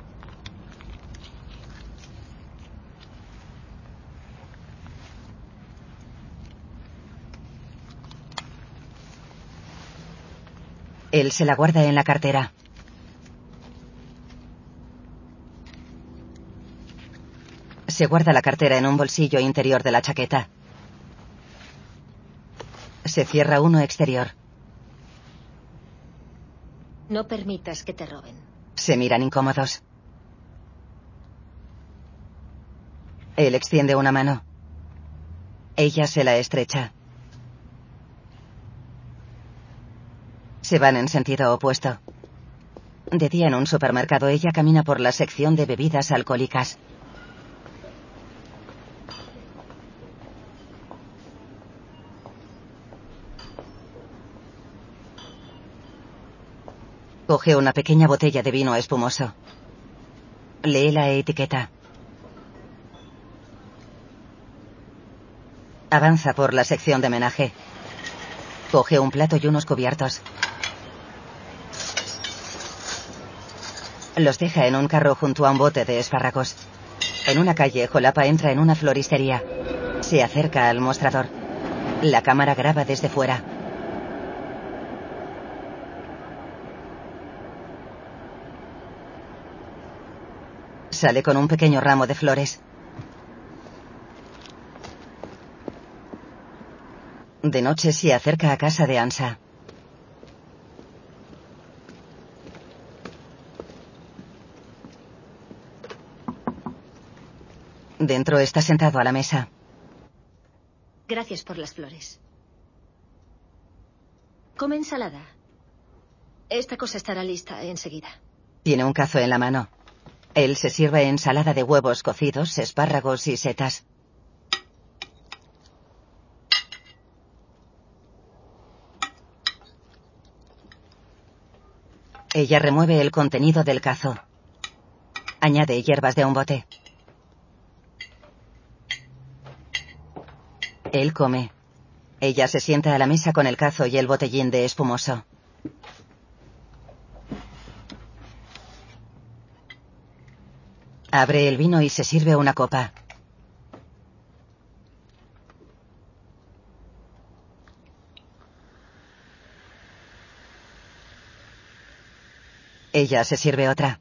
B: Él se la guarda en la cartera. Se guarda la cartera en un bolsillo interior de la chaqueta. Se cierra uno exterior.
M: No permitas que te roben.
B: Se miran incómodos. Él extiende una mano. Ella se la estrecha. Se van en sentido opuesto. De día en un supermercado, ella camina por la sección de bebidas alcohólicas. Coge una pequeña botella de vino espumoso. Lee la etiqueta. Avanza por la sección de menaje. Coge un plato y unos cubiertos. Los deja en un carro junto a un bote de espárragos. En una calle, Jolapa entra en una floristería. Se acerca al mostrador. La cámara graba desde fuera. Sale con un pequeño ramo de flores. De noche se acerca a casa de Ansa. Dentro está sentado a la mesa.
M: Gracias por las flores. Come ensalada. Esta cosa estará lista enseguida.
B: Tiene un cazo en la mano. Él se sirve ensalada de huevos cocidos, espárragos y setas. Ella remueve el contenido del cazo. Añade hierbas de un bote. Él come. Ella se sienta a la mesa con el cazo y el botellín de espumoso. Abre el vino y se sirve una copa. Ella se sirve otra.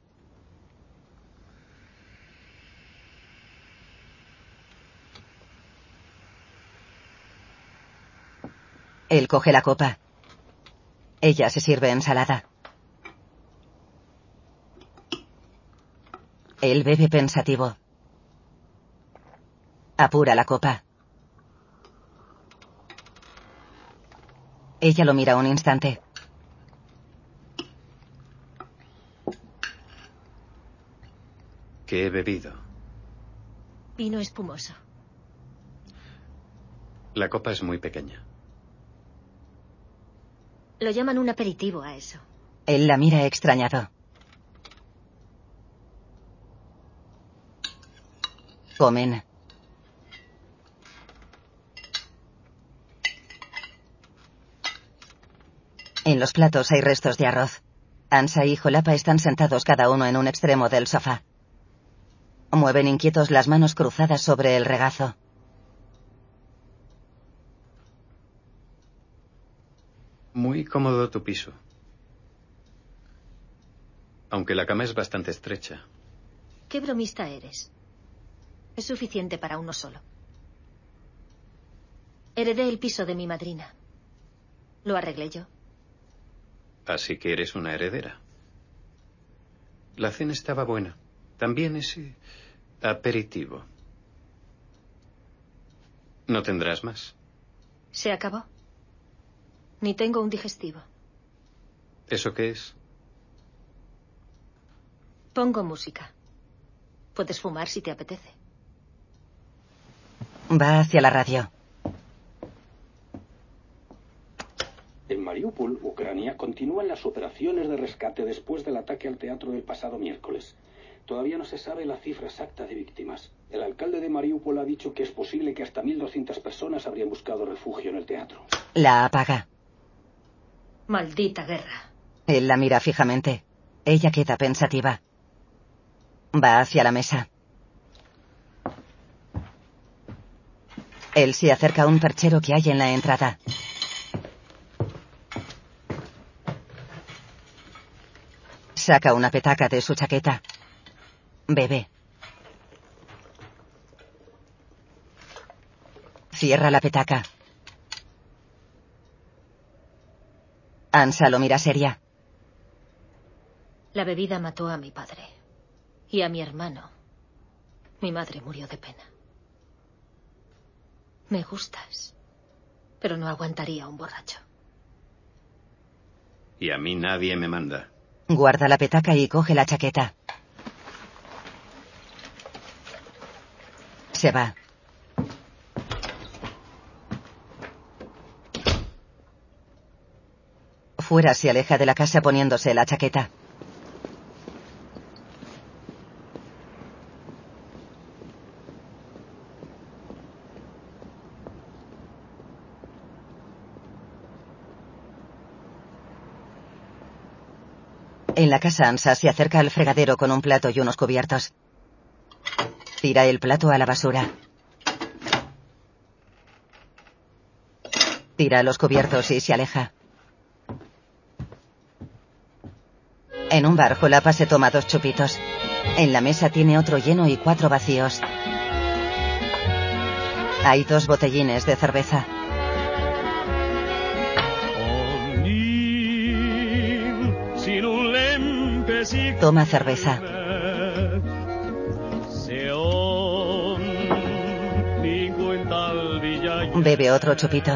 B: Él coge la copa. Ella se sirve ensalada. Él bebe pensativo. Apura la copa. Ella lo mira un instante.
F: ¿Qué he bebido?
M: Vino espumoso.
F: La copa es muy pequeña.
M: Lo llaman un aperitivo a eso.
B: Él la mira extrañado. Comen. En los platos hay restos de arroz. Ansa y Jolapa están sentados cada uno en un extremo del sofá. Mueven inquietos las manos cruzadas sobre el regazo.
F: Muy cómodo tu piso. Aunque la cama es bastante estrecha.
M: ¿Qué bromista eres? Es suficiente para uno solo. Heredé el piso de mi madrina. Lo arreglé yo.
F: Así que eres una heredera. La cena estaba buena. También ese aperitivo. ¿No tendrás más?
M: Se acabó. Ni tengo un digestivo.
F: ¿Eso qué es?
M: Pongo música. Puedes fumar si te apetece.
B: Va hacia la radio.
D: En Mariupol, Ucrania, continúan las operaciones de rescate después del ataque al teatro del pasado miércoles. Todavía no se sabe la cifra exacta de víctimas. El alcalde de Mariupol ha dicho que es posible que hasta mil doscientas personas habrían buscado refugio en el teatro.
B: La apaga.
M: Maldita guerra.
B: Él la mira fijamente. Ella queda pensativa. Va hacia la mesa. Él se acerca a un perchero que hay en la entrada. Saca una petaca de su chaqueta. Bebe. Cierra la petaca. Ansa lo mira seria.
M: La bebida mató a mi padre. Y a mi hermano. Mi madre murió de pena. Me gustas, pero no aguantaría un borracho.
F: Y a mí nadie me manda.
B: Guarda la petaca y coge la chaqueta. Se va. Fuera se aleja de la casa poniéndose la chaqueta. En la casa, Ansa se acerca al fregadero con un plato y unos cubiertos. Tira el plato a la basura. Tira los cubiertos y se aleja. En un bar, Jolapa se toma dos chupitos. En la mesa tiene otro lleno y cuatro vacíos. Hay dos botellines de cerveza. Toma cerveza. Bebe otro chupito.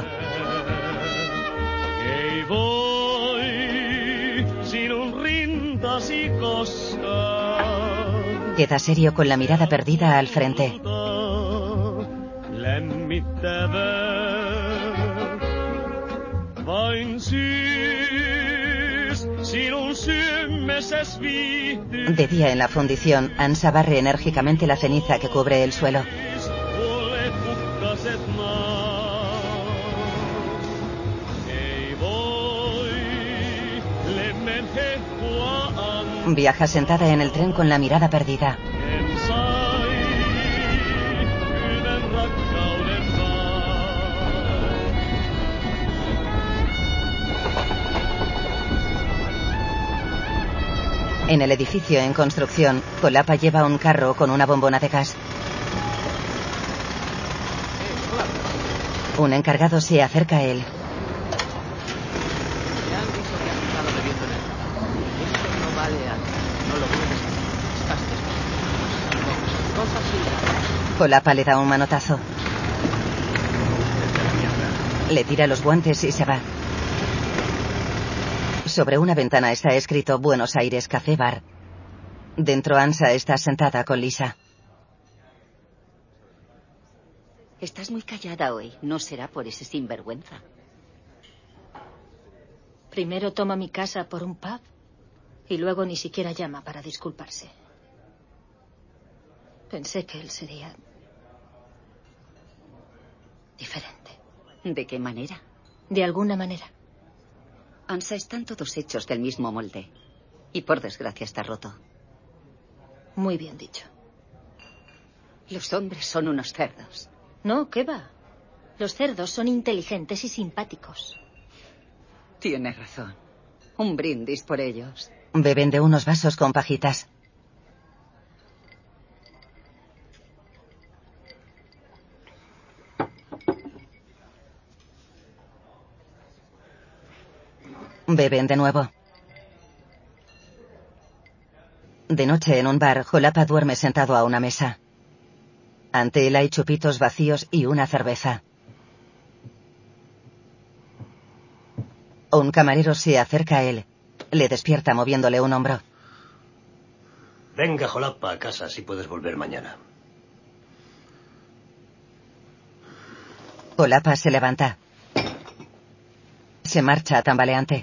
B: Queda serio con la mirada perdida al frente. De día en la fundición, Ansa barre enérgicamente la ceniza que cubre el suelo. Viaja sentada en el tren con la mirada perdida. En el edificio en construcción, Jolapa lleva un carro con una bombona de gas. Un encargado se acerca a él. Jolapa le da un manotazo. Le tira los guantes y se va. Sobre una ventana está escrito Buenos Aires Café Bar. Dentro, Ansa está sentada con Lisa.
L: Estás muy callada hoy. ¿No será por ese sinvergüenza?
M: Primero toma mi casa por un pub y luego ni siquiera llama para disculparse. Pensé que él sería diferente.
L: ¿De qué manera?
M: De alguna manera.
L: Ansa, están todos hechos del mismo molde. Y por desgracia está roto.
M: Muy bien dicho.
L: Los hombres son unos cerdos.
M: No, ¿qué va? Los cerdos son inteligentes y simpáticos.
L: Tienes razón. Un brindis por ellos.
B: Beben de unos vasos con pajitas. Beben de nuevo. De noche, en un bar, Jolapa duerme sentado a una mesa. Ante él hay chupitos vacíos y una cerveza. Un camarero se acerca a él. Le despierta moviéndole un hombro.
P: Venga, Jolapa, a casa, si puedes volver mañana.
B: Jolapa se levanta. Se marcha tambaleante.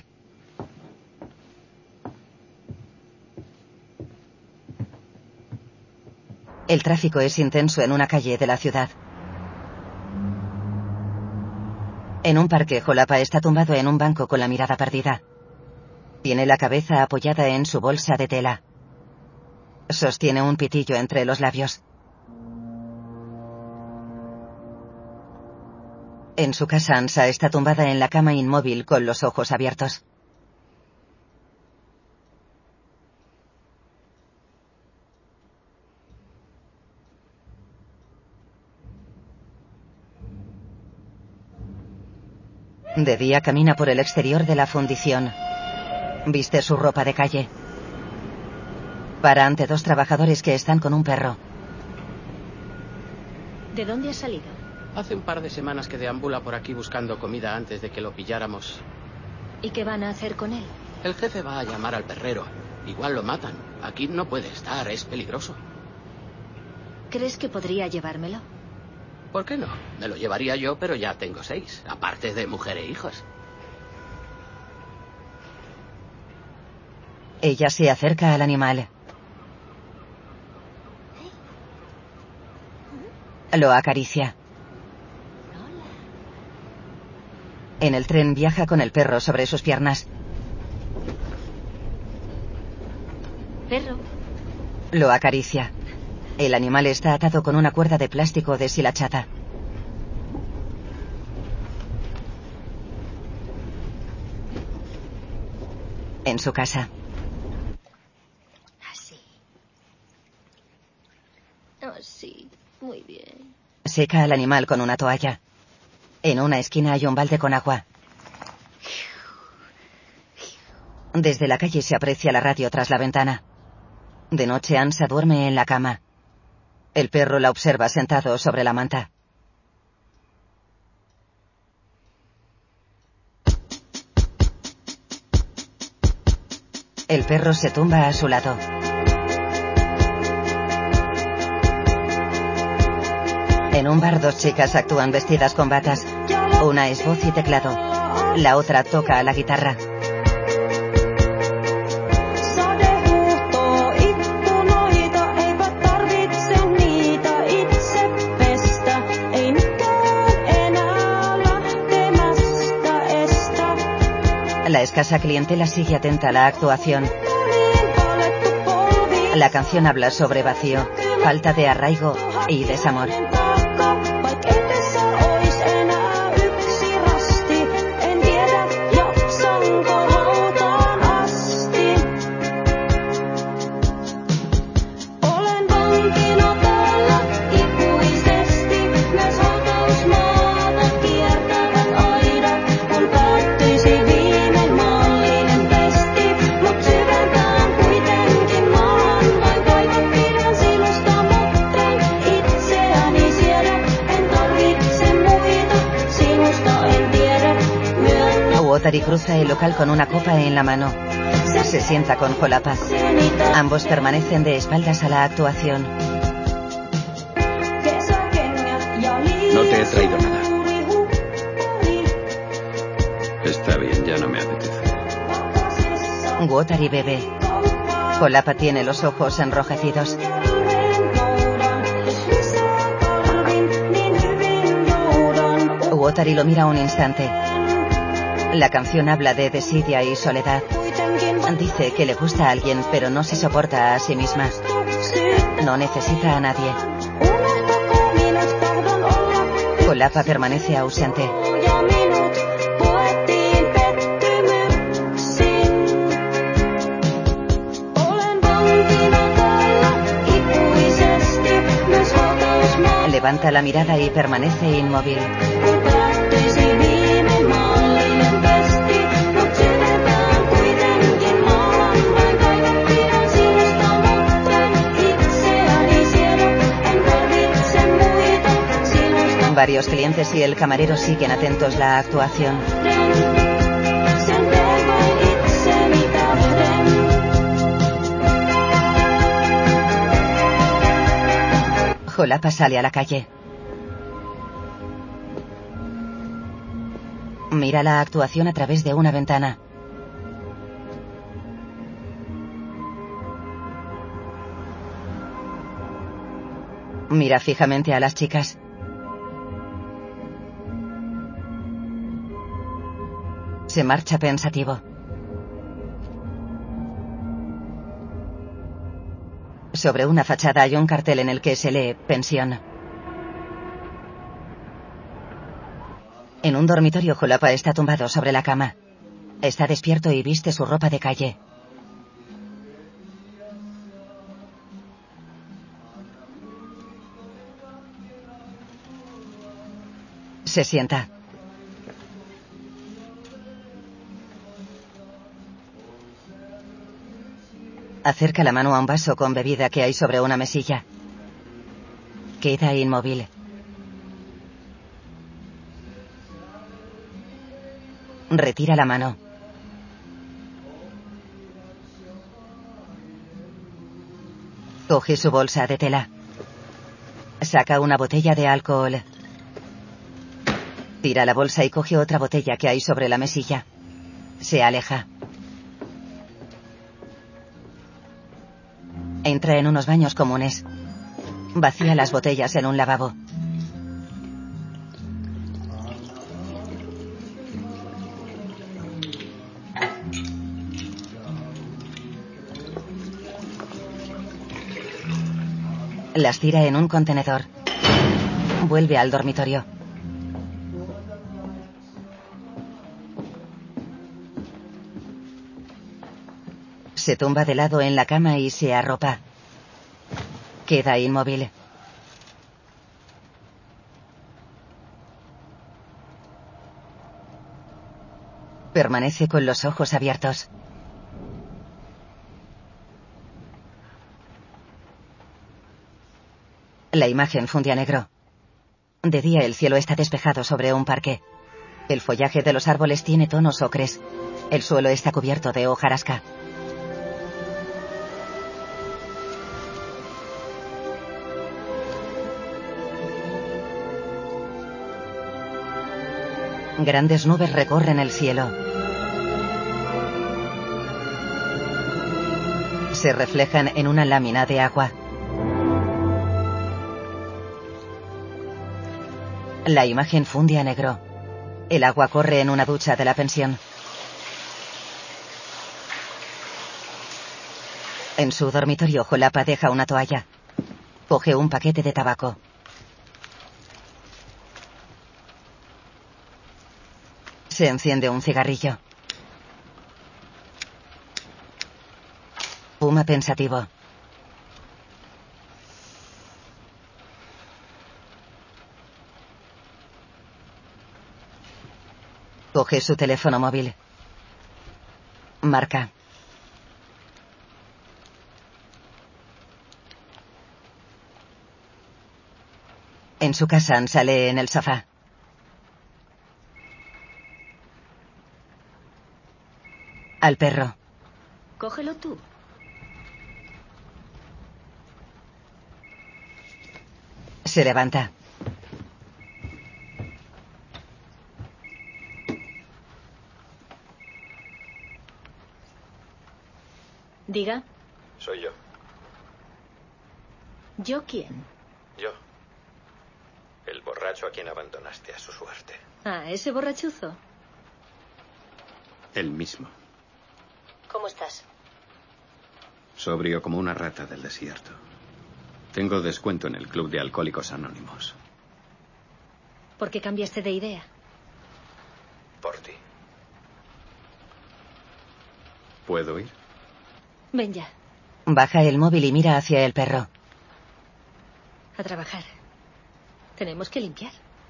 B: El tráfico es intenso en una calle de la ciudad. En un parque, Jolapa está tumbado en un banco con la mirada perdida. Tiene la cabeza apoyada en su bolsa de tela. Sostiene un pitillo entre los labios. En su casa, Ansa está tumbada en la cama inmóvil con los ojos abiertos. De día camina por el exterior de la fundición. Viste su ropa de calle. Para ante dos trabajadores que están con un perro.
M: ¿De dónde has salido?
D: Hace un par de semanas que deambula por aquí buscando comida antes de que lo pilláramos.
M: ¿Y qué van a hacer con él?
D: El jefe va a llamar al perrero. Igual lo matan. Aquí no puede estar, es peligroso.
M: ¿Crees que podría llevármelo?
D: ¿Por qué no? Me lo llevaría yo, pero ya tengo seis, aparte de mujer e hijos.
B: Ella se acerca al animal. Lo acaricia. En el tren viaja con el perro sobre sus piernas.
M: Perro.
B: Lo acaricia. El animal está atado con una cuerda de plástico deshilachada. En su casa.
M: Así. Así. Muy bien.
B: Seca al animal con una toalla. En una esquina hay un balde con agua. Desde la calle se aprecia la radio tras la ventana. De noche Ansa duerme en la cama. El perro la observa sentado sobre la manta. El perro se tumba a su lado. En un bar dos chicas actúan vestidas con batas. Una es voz y teclado. La otra toca la guitarra. La escasa clientela sigue atenta a la actuación. La canción habla sobre vacío, falta de arraigo y desamor. Vuotari cruza el local con una copa en la mano. Se sienta con Jolapa. Ambos permanecen de espaldas a la actuación.
C: No te he traído nada.
F: Está bien, ya no me apetece.
B: Vuotari bebe. Jolapa tiene los ojos enrojecidos. Vuotari lo mira un instante. La canción habla de desidia y soledad. Dice que le gusta a alguien, pero no se soporta a sí misma. No necesita a nadie. Jolapa permanece ausente. Levanta la mirada y permanece inmóvil. Varios clientes y el camarero siguen atentos la actuación. Jolapa sale a la calle. Mira la actuación a través de una ventana. Mira fijamente a las chicas. Se marcha pensativo. Sobre una fachada hay un cartel en el que se lee pensión. En un dormitorio, Jolapa está tumbado sobre la cama. Está despierto y viste su ropa de calle. Se sienta. Acerca la mano a un vaso con bebida que hay sobre una mesilla. Queda inmóvil. Retira la mano. Coge su bolsa de tela. Saca una botella de alcohol. Tira la bolsa y coge otra botella que hay sobre la mesilla. Se aleja. Entra en unos baños comunes. Vacía las botellas en un lavabo. Las tira en un contenedor. Vuelve al dormitorio. Se tumba de lado en la cama y se arropa. Queda inmóvil. Permanece con los ojos abiertos. La imagen funde a negro. De día el cielo está despejado sobre un parque. El follaje de los árboles tiene tonos ocres. El suelo está cubierto de hojarasca. Grandes nubes recorren el cielo. Se reflejan en una lámina de agua. La imagen funde a negro. El agua corre en una ducha de la pensión. En su dormitorio, Jolapa deja una toalla. Coge un paquete de tabaco. Se enciende un cigarrillo. Fuma pensativo. Coge su teléfono móvil. Marca. En su casa sale en el sofá. Al perro.
M: Cógelo tú.
B: Se levanta.
M: Diga.
F: Soy yo.
M: ¿Yo quién?
F: Yo. El borracho a quien abandonaste a su suerte.
M: Ah, ese borrachuzo.
F: El mismo.
M: ¿Cómo estás?
F: Sobrio como una rata del desierto. Tengo descuento en el Club de Alcohólicos Anónimos.
M: ¿Por qué cambiaste de idea?
F: Por ti. ¿Puedo ir?
M: Ven ya.
B: Baja el móvil y mira hacia el perro.
M: A trabajar. Tenemos que limpiar.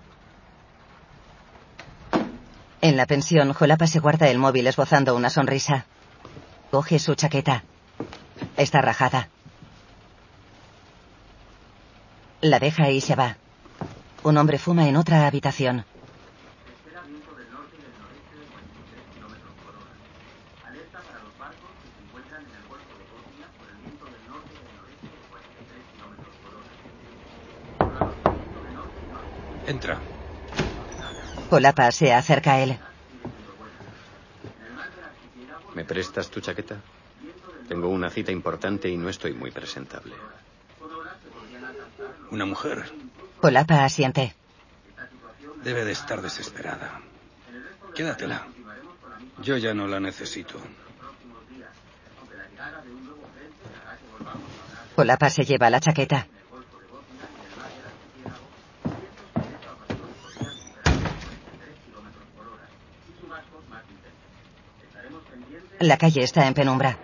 B: En la pensión, Jolapa se guarda el móvil esbozando una sonrisa. Coge su chaqueta. Está rajada. La deja y se va. Un hombre fuma en otra habitación.
O: Entra.
B: Jolapa se acerca a él.
F: ¿Me prestas tu chaqueta? Tengo una cita importante y no estoy muy presentable.
O: Una mujer.
B: Jolapa asiente.
O: Debe de estar desesperada. Quédatela. Yo ya no la necesito.
B: Jolapa se lleva la chaqueta. La calle está en penumbra.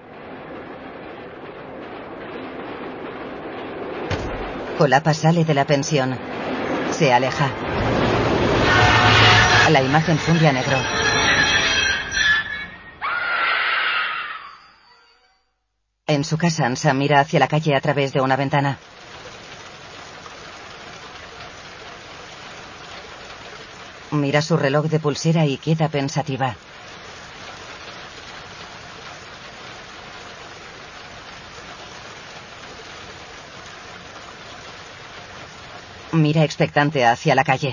B: Jolapa sale de la pensión. Se aleja. La imagen funde a negro. En su casa, Ansa mira hacia la calle a través de una ventana. Mira su reloj de pulsera y queda pensativa. Mira expectante hacia la calle.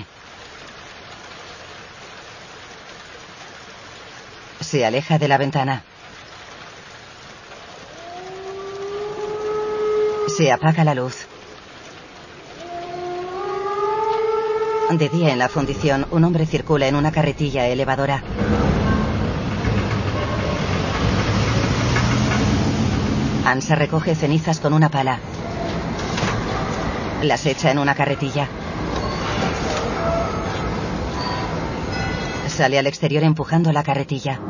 B: Se aleja de la ventana. Se apaga la luz. De día en la fundición, un hombre circula en una carretilla elevadora. Ansa recoge cenizas con una pala. Las echa en una carretilla. Sale al exterior empujando la carretilla.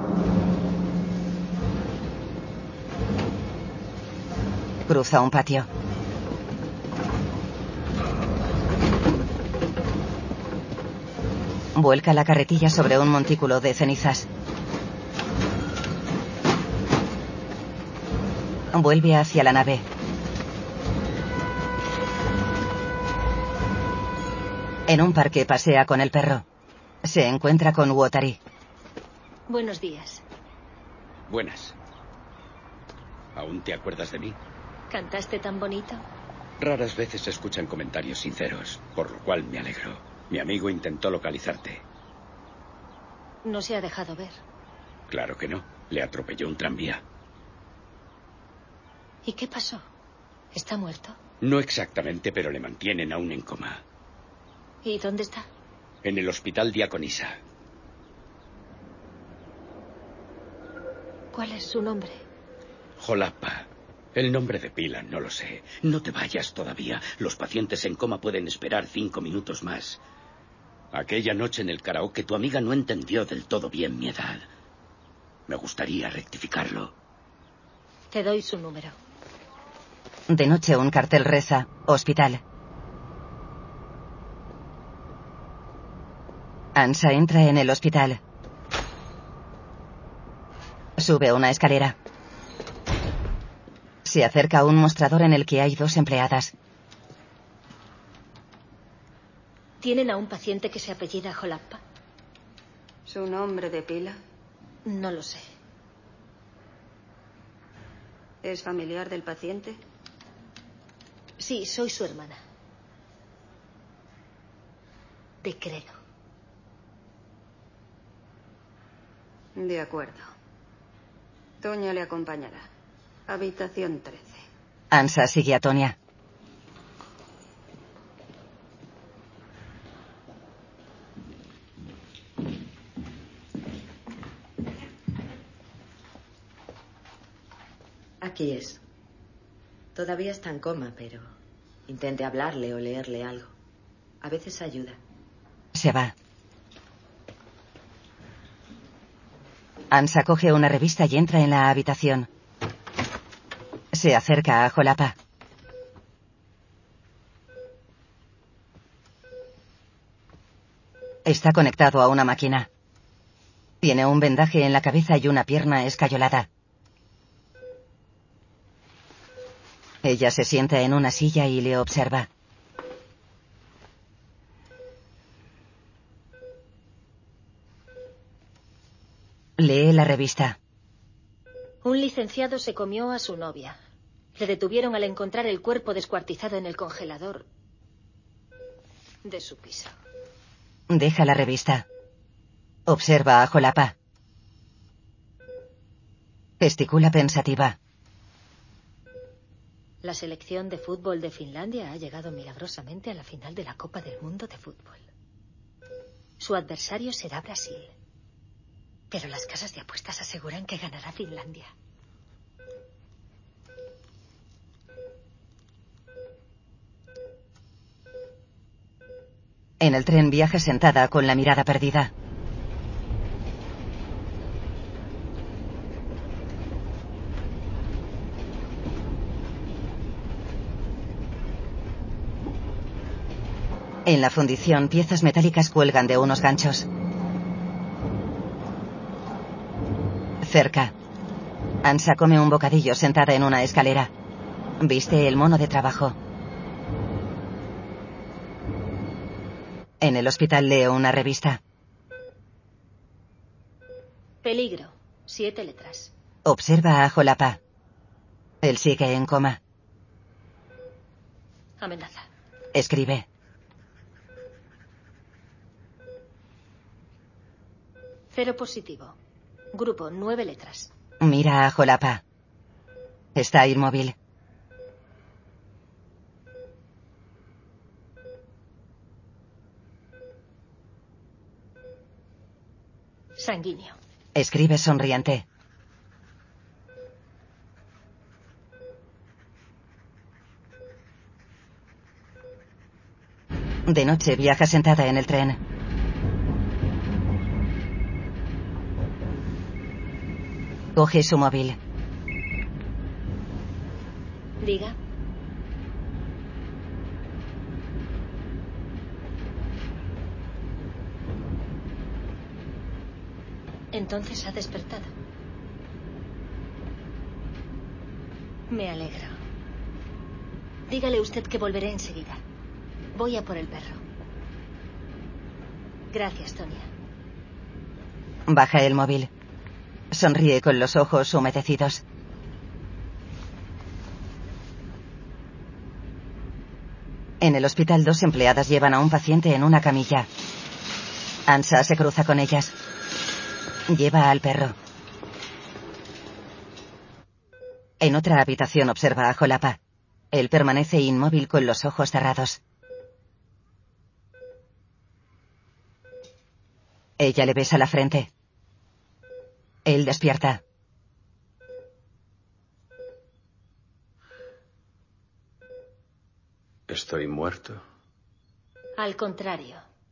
B: Cruza un patio. Vuelca la carretilla sobre un montículo de cenizas. Vuelve hacia la nave. En un parque pasea con el perro. Se encuentra con Wotari.
M: Buenos días.
C: Buenas. ¿Aún te acuerdas de mí?
M: ¿Cantaste tan bonito?
C: Raras veces se escuchan comentarios sinceros, por lo cual me alegro. Mi amigo intentó localizarte.
M: No se ha dejado ver.
C: Claro que no. Le atropelló un tranvía.
M: ¿Y qué pasó? ¿Está muerto?
C: No exactamente, pero le mantienen aún en coma.
M: ¿Y dónde está?
C: En el hospital Diaconisa.
M: ¿Cuál es su nombre?
C: Jolapa. El nombre de pila no lo sé. No te vayas todavía. Los pacientes en coma pueden esperar cinco minutos más. Aquella noche en el karaoke tu amiga no entendió del todo bien mi edad. Me gustaría rectificarlo.
M: Te doy su número.
B: De noche un cartel reza: hospital. Ansa entra en el hospital. Sube una escalera. Se acerca a un mostrador en el que hay dos empleadas.
M: ¿Tienen a un paciente que se apellida Jolapa?
N: ¿Su nombre de pila?
M: No lo sé.
N: ¿Es familiar del paciente?
M: Sí, soy su hermana. De Credo.
N: De acuerdo. Toña le acompañará. Habitación trece.
B: Ansa sigue a Toña.
T: Aquí es. Todavía está en coma, pero intente hablarle o leerle algo. A veces ayuda.
B: Se va. Ansa coge una revista y entra en la habitación. Se acerca a Jolapa. Está conectado a una máquina. Tiene un vendaje en la cabeza y una pierna escayolada. Ella se sienta en una silla y le observa. Lee la revista.
M: Un licenciado se comió a su novia. Le detuvieron al encontrar el cuerpo descuartizado en el congelador de su piso.
B: Deja la revista. Observa a Jolapa. Gesticula pensativa.
M: La selección de fútbol de Finlandia ha llegado milagrosamente a la final de la Copa del Mundo de Fútbol. Su adversario será Brasil. Pero las casas de apuestas aseguran que ganará Finlandia.
B: En el tren viaja sentada con la mirada perdida. En la fundición, piezas metálicas cuelgan de unos ganchos. Cerca. Ansa come un bocadillo sentada en una escalera. Viste el mono de trabajo. En el hospital lee una revista.
M: Peligro. Siete letras.
B: Observa a Jolapa. Él sigue en coma.
M: Amenaza.
B: Escribe.
M: Cero positivo. Grupo, nueve letras.
B: Mira a Jolapa. Está inmóvil.
M: Sanguíneo.
B: Escribe sonriente. De noche viaja sentada en el tren. Coge su móvil.
M: Diga. Entonces ha despertado. Me alegro. Dígale usted que volveré enseguida. Voy a por el perro. Gracias, Tonia.
B: Baja el móvil. Sonríe con los ojos humedecidos. En el hospital, dos empleadas llevan a un paciente en una camilla. Ansa se cruza con ellas. Lleva al perro. En otra habitación observa a Jolapa. Él permanece inmóvil con los ojos cerrados. Ella le besa la frente. Él despierta.
F: ¿Estoy muerto?
M: Al contrario.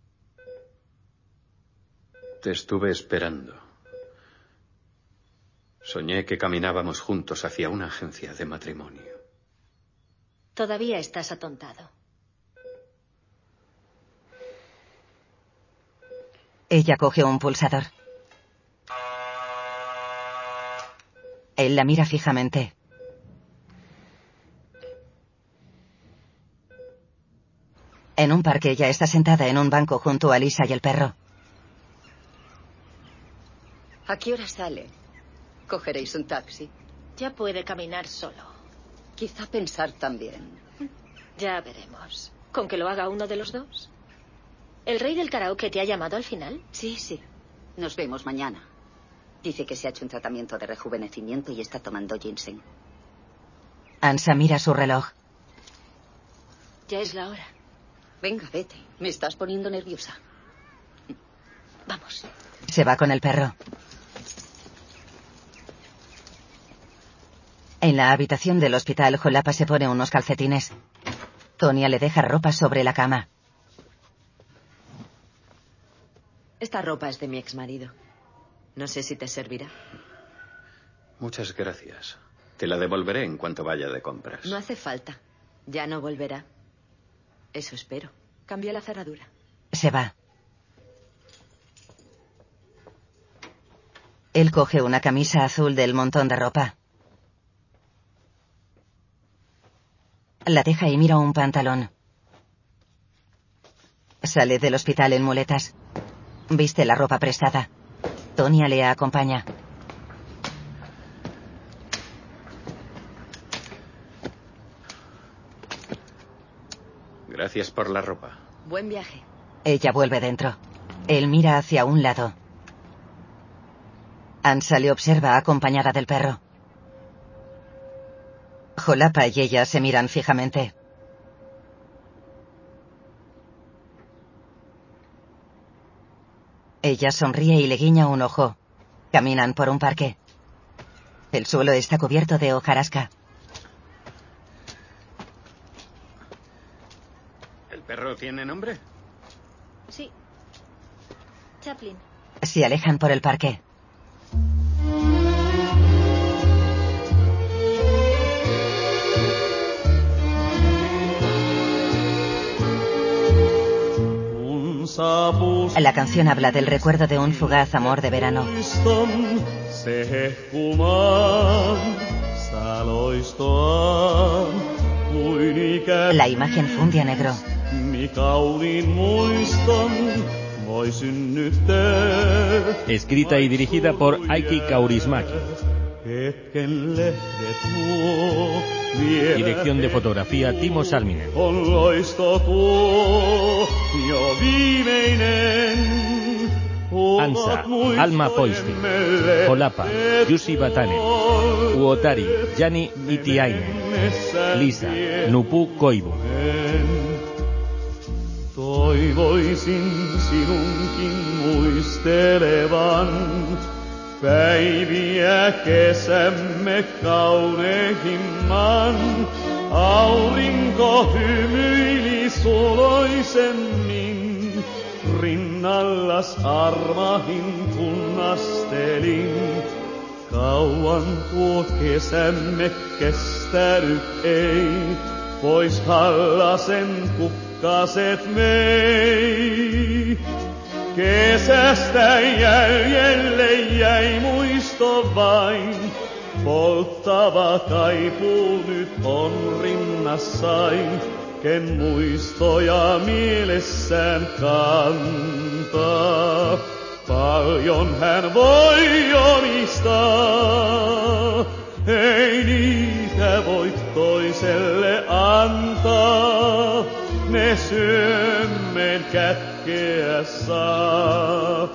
F: Te estuve esperando. Soñé que caminábamos juntos hacia una agencia de matrimonio.
M: Todavía estás atontado.
B: Ella coge un pulsador. Él la mira fijamente. En un parque, ella está sentada en un banco junto a Lisa y el perro.
L: ¿A qué hora sale? ¿Cogeréis un taxi?
M: Ya puede caminar solo.
L: Quizá pensar también.
M: Ya veremos. ¿Con que lo haga uno de los dos? ¿El rey del karaoke te ha llamado al final?
L: Sí, sí. Nos vemos mañana. Dice que se ha hecho un tratamiento de rejuvenecimiento y está tomando ginseng.
B: Ansa mira su reloj.
M: Ya es la hora.
L: Venga, vete. Me estás poniendo nerviosa.
M: Vamos.
B: Se va con el perro. En la habitación del hospital, Jolapa se pone unos calcetines. Tonia le deja ropa sobre la cama.
T: Esta ropa es de mi exmarido. No sé si te servirá.
F: Muchas gracias. Te la devolveré en cuanto vaya de compras.
T: No hace falta. Ya no volverá. Eso espero. Cambia la cerradura.
B: Se va. Él coge una camisa azul del montón de ropa. La deja y mira un pantalón. Sale del hospital en muletas. Viste la ropa prestada. Tonia le acompaña.
F: Gracias por la ropa.
T: Buen viaje.
B: Ella vuelve dentro. Él mira hacia un lado. Ansa le observa acompañada del perro. Jolapa y ella se miran fijamente. Ella sonríe y le guiña un ojo. Caminan por un parque. El suelo está cubierto de hojarasca.
F: ¿El perro tiene nombre?
M: Sí. Chaplin.
B: Se alejan por el parque. La canción habla del recuerdo de un fugaz amor de verano. La imagen funde a negro.
A: Escrita y dirigida por Heikki Kaurismäki. Dirección de fotografía Timo Salminen. Ansa, Alma Poistin, Jolapa, Jussi Vatanen, Uotari, Jani Itiainen, Lisa, Nupu Koivu.
I: Toivoisin sinunkin muistelevan päiviä kesämme kaunehimman. Aurinko hymyili suloisemmin, rinnallas armahin kunnastelin. Kauan tuo kesämme kestänyt ei, pois hallasen kukkaset mei. Kesästä jäljelle jäi muisto vain, polttava kaipuu nyt on rinnassain, ken muistoja mielessään kantaa. Paljon hän voi omistaa, ei niitä voi toiselle antaa, ne syömmen kätkeä saa.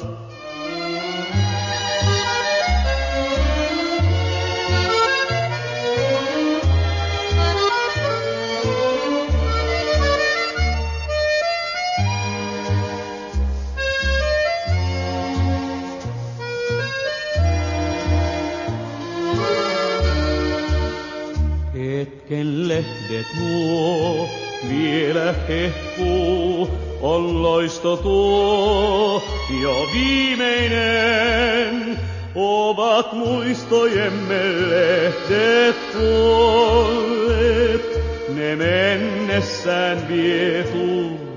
I: Hetken lehdet nuo vielä hehkuu, on loisto tuo jo viimeinen. Ovat muistojemme lehdet kuolleet, ne mennessään vie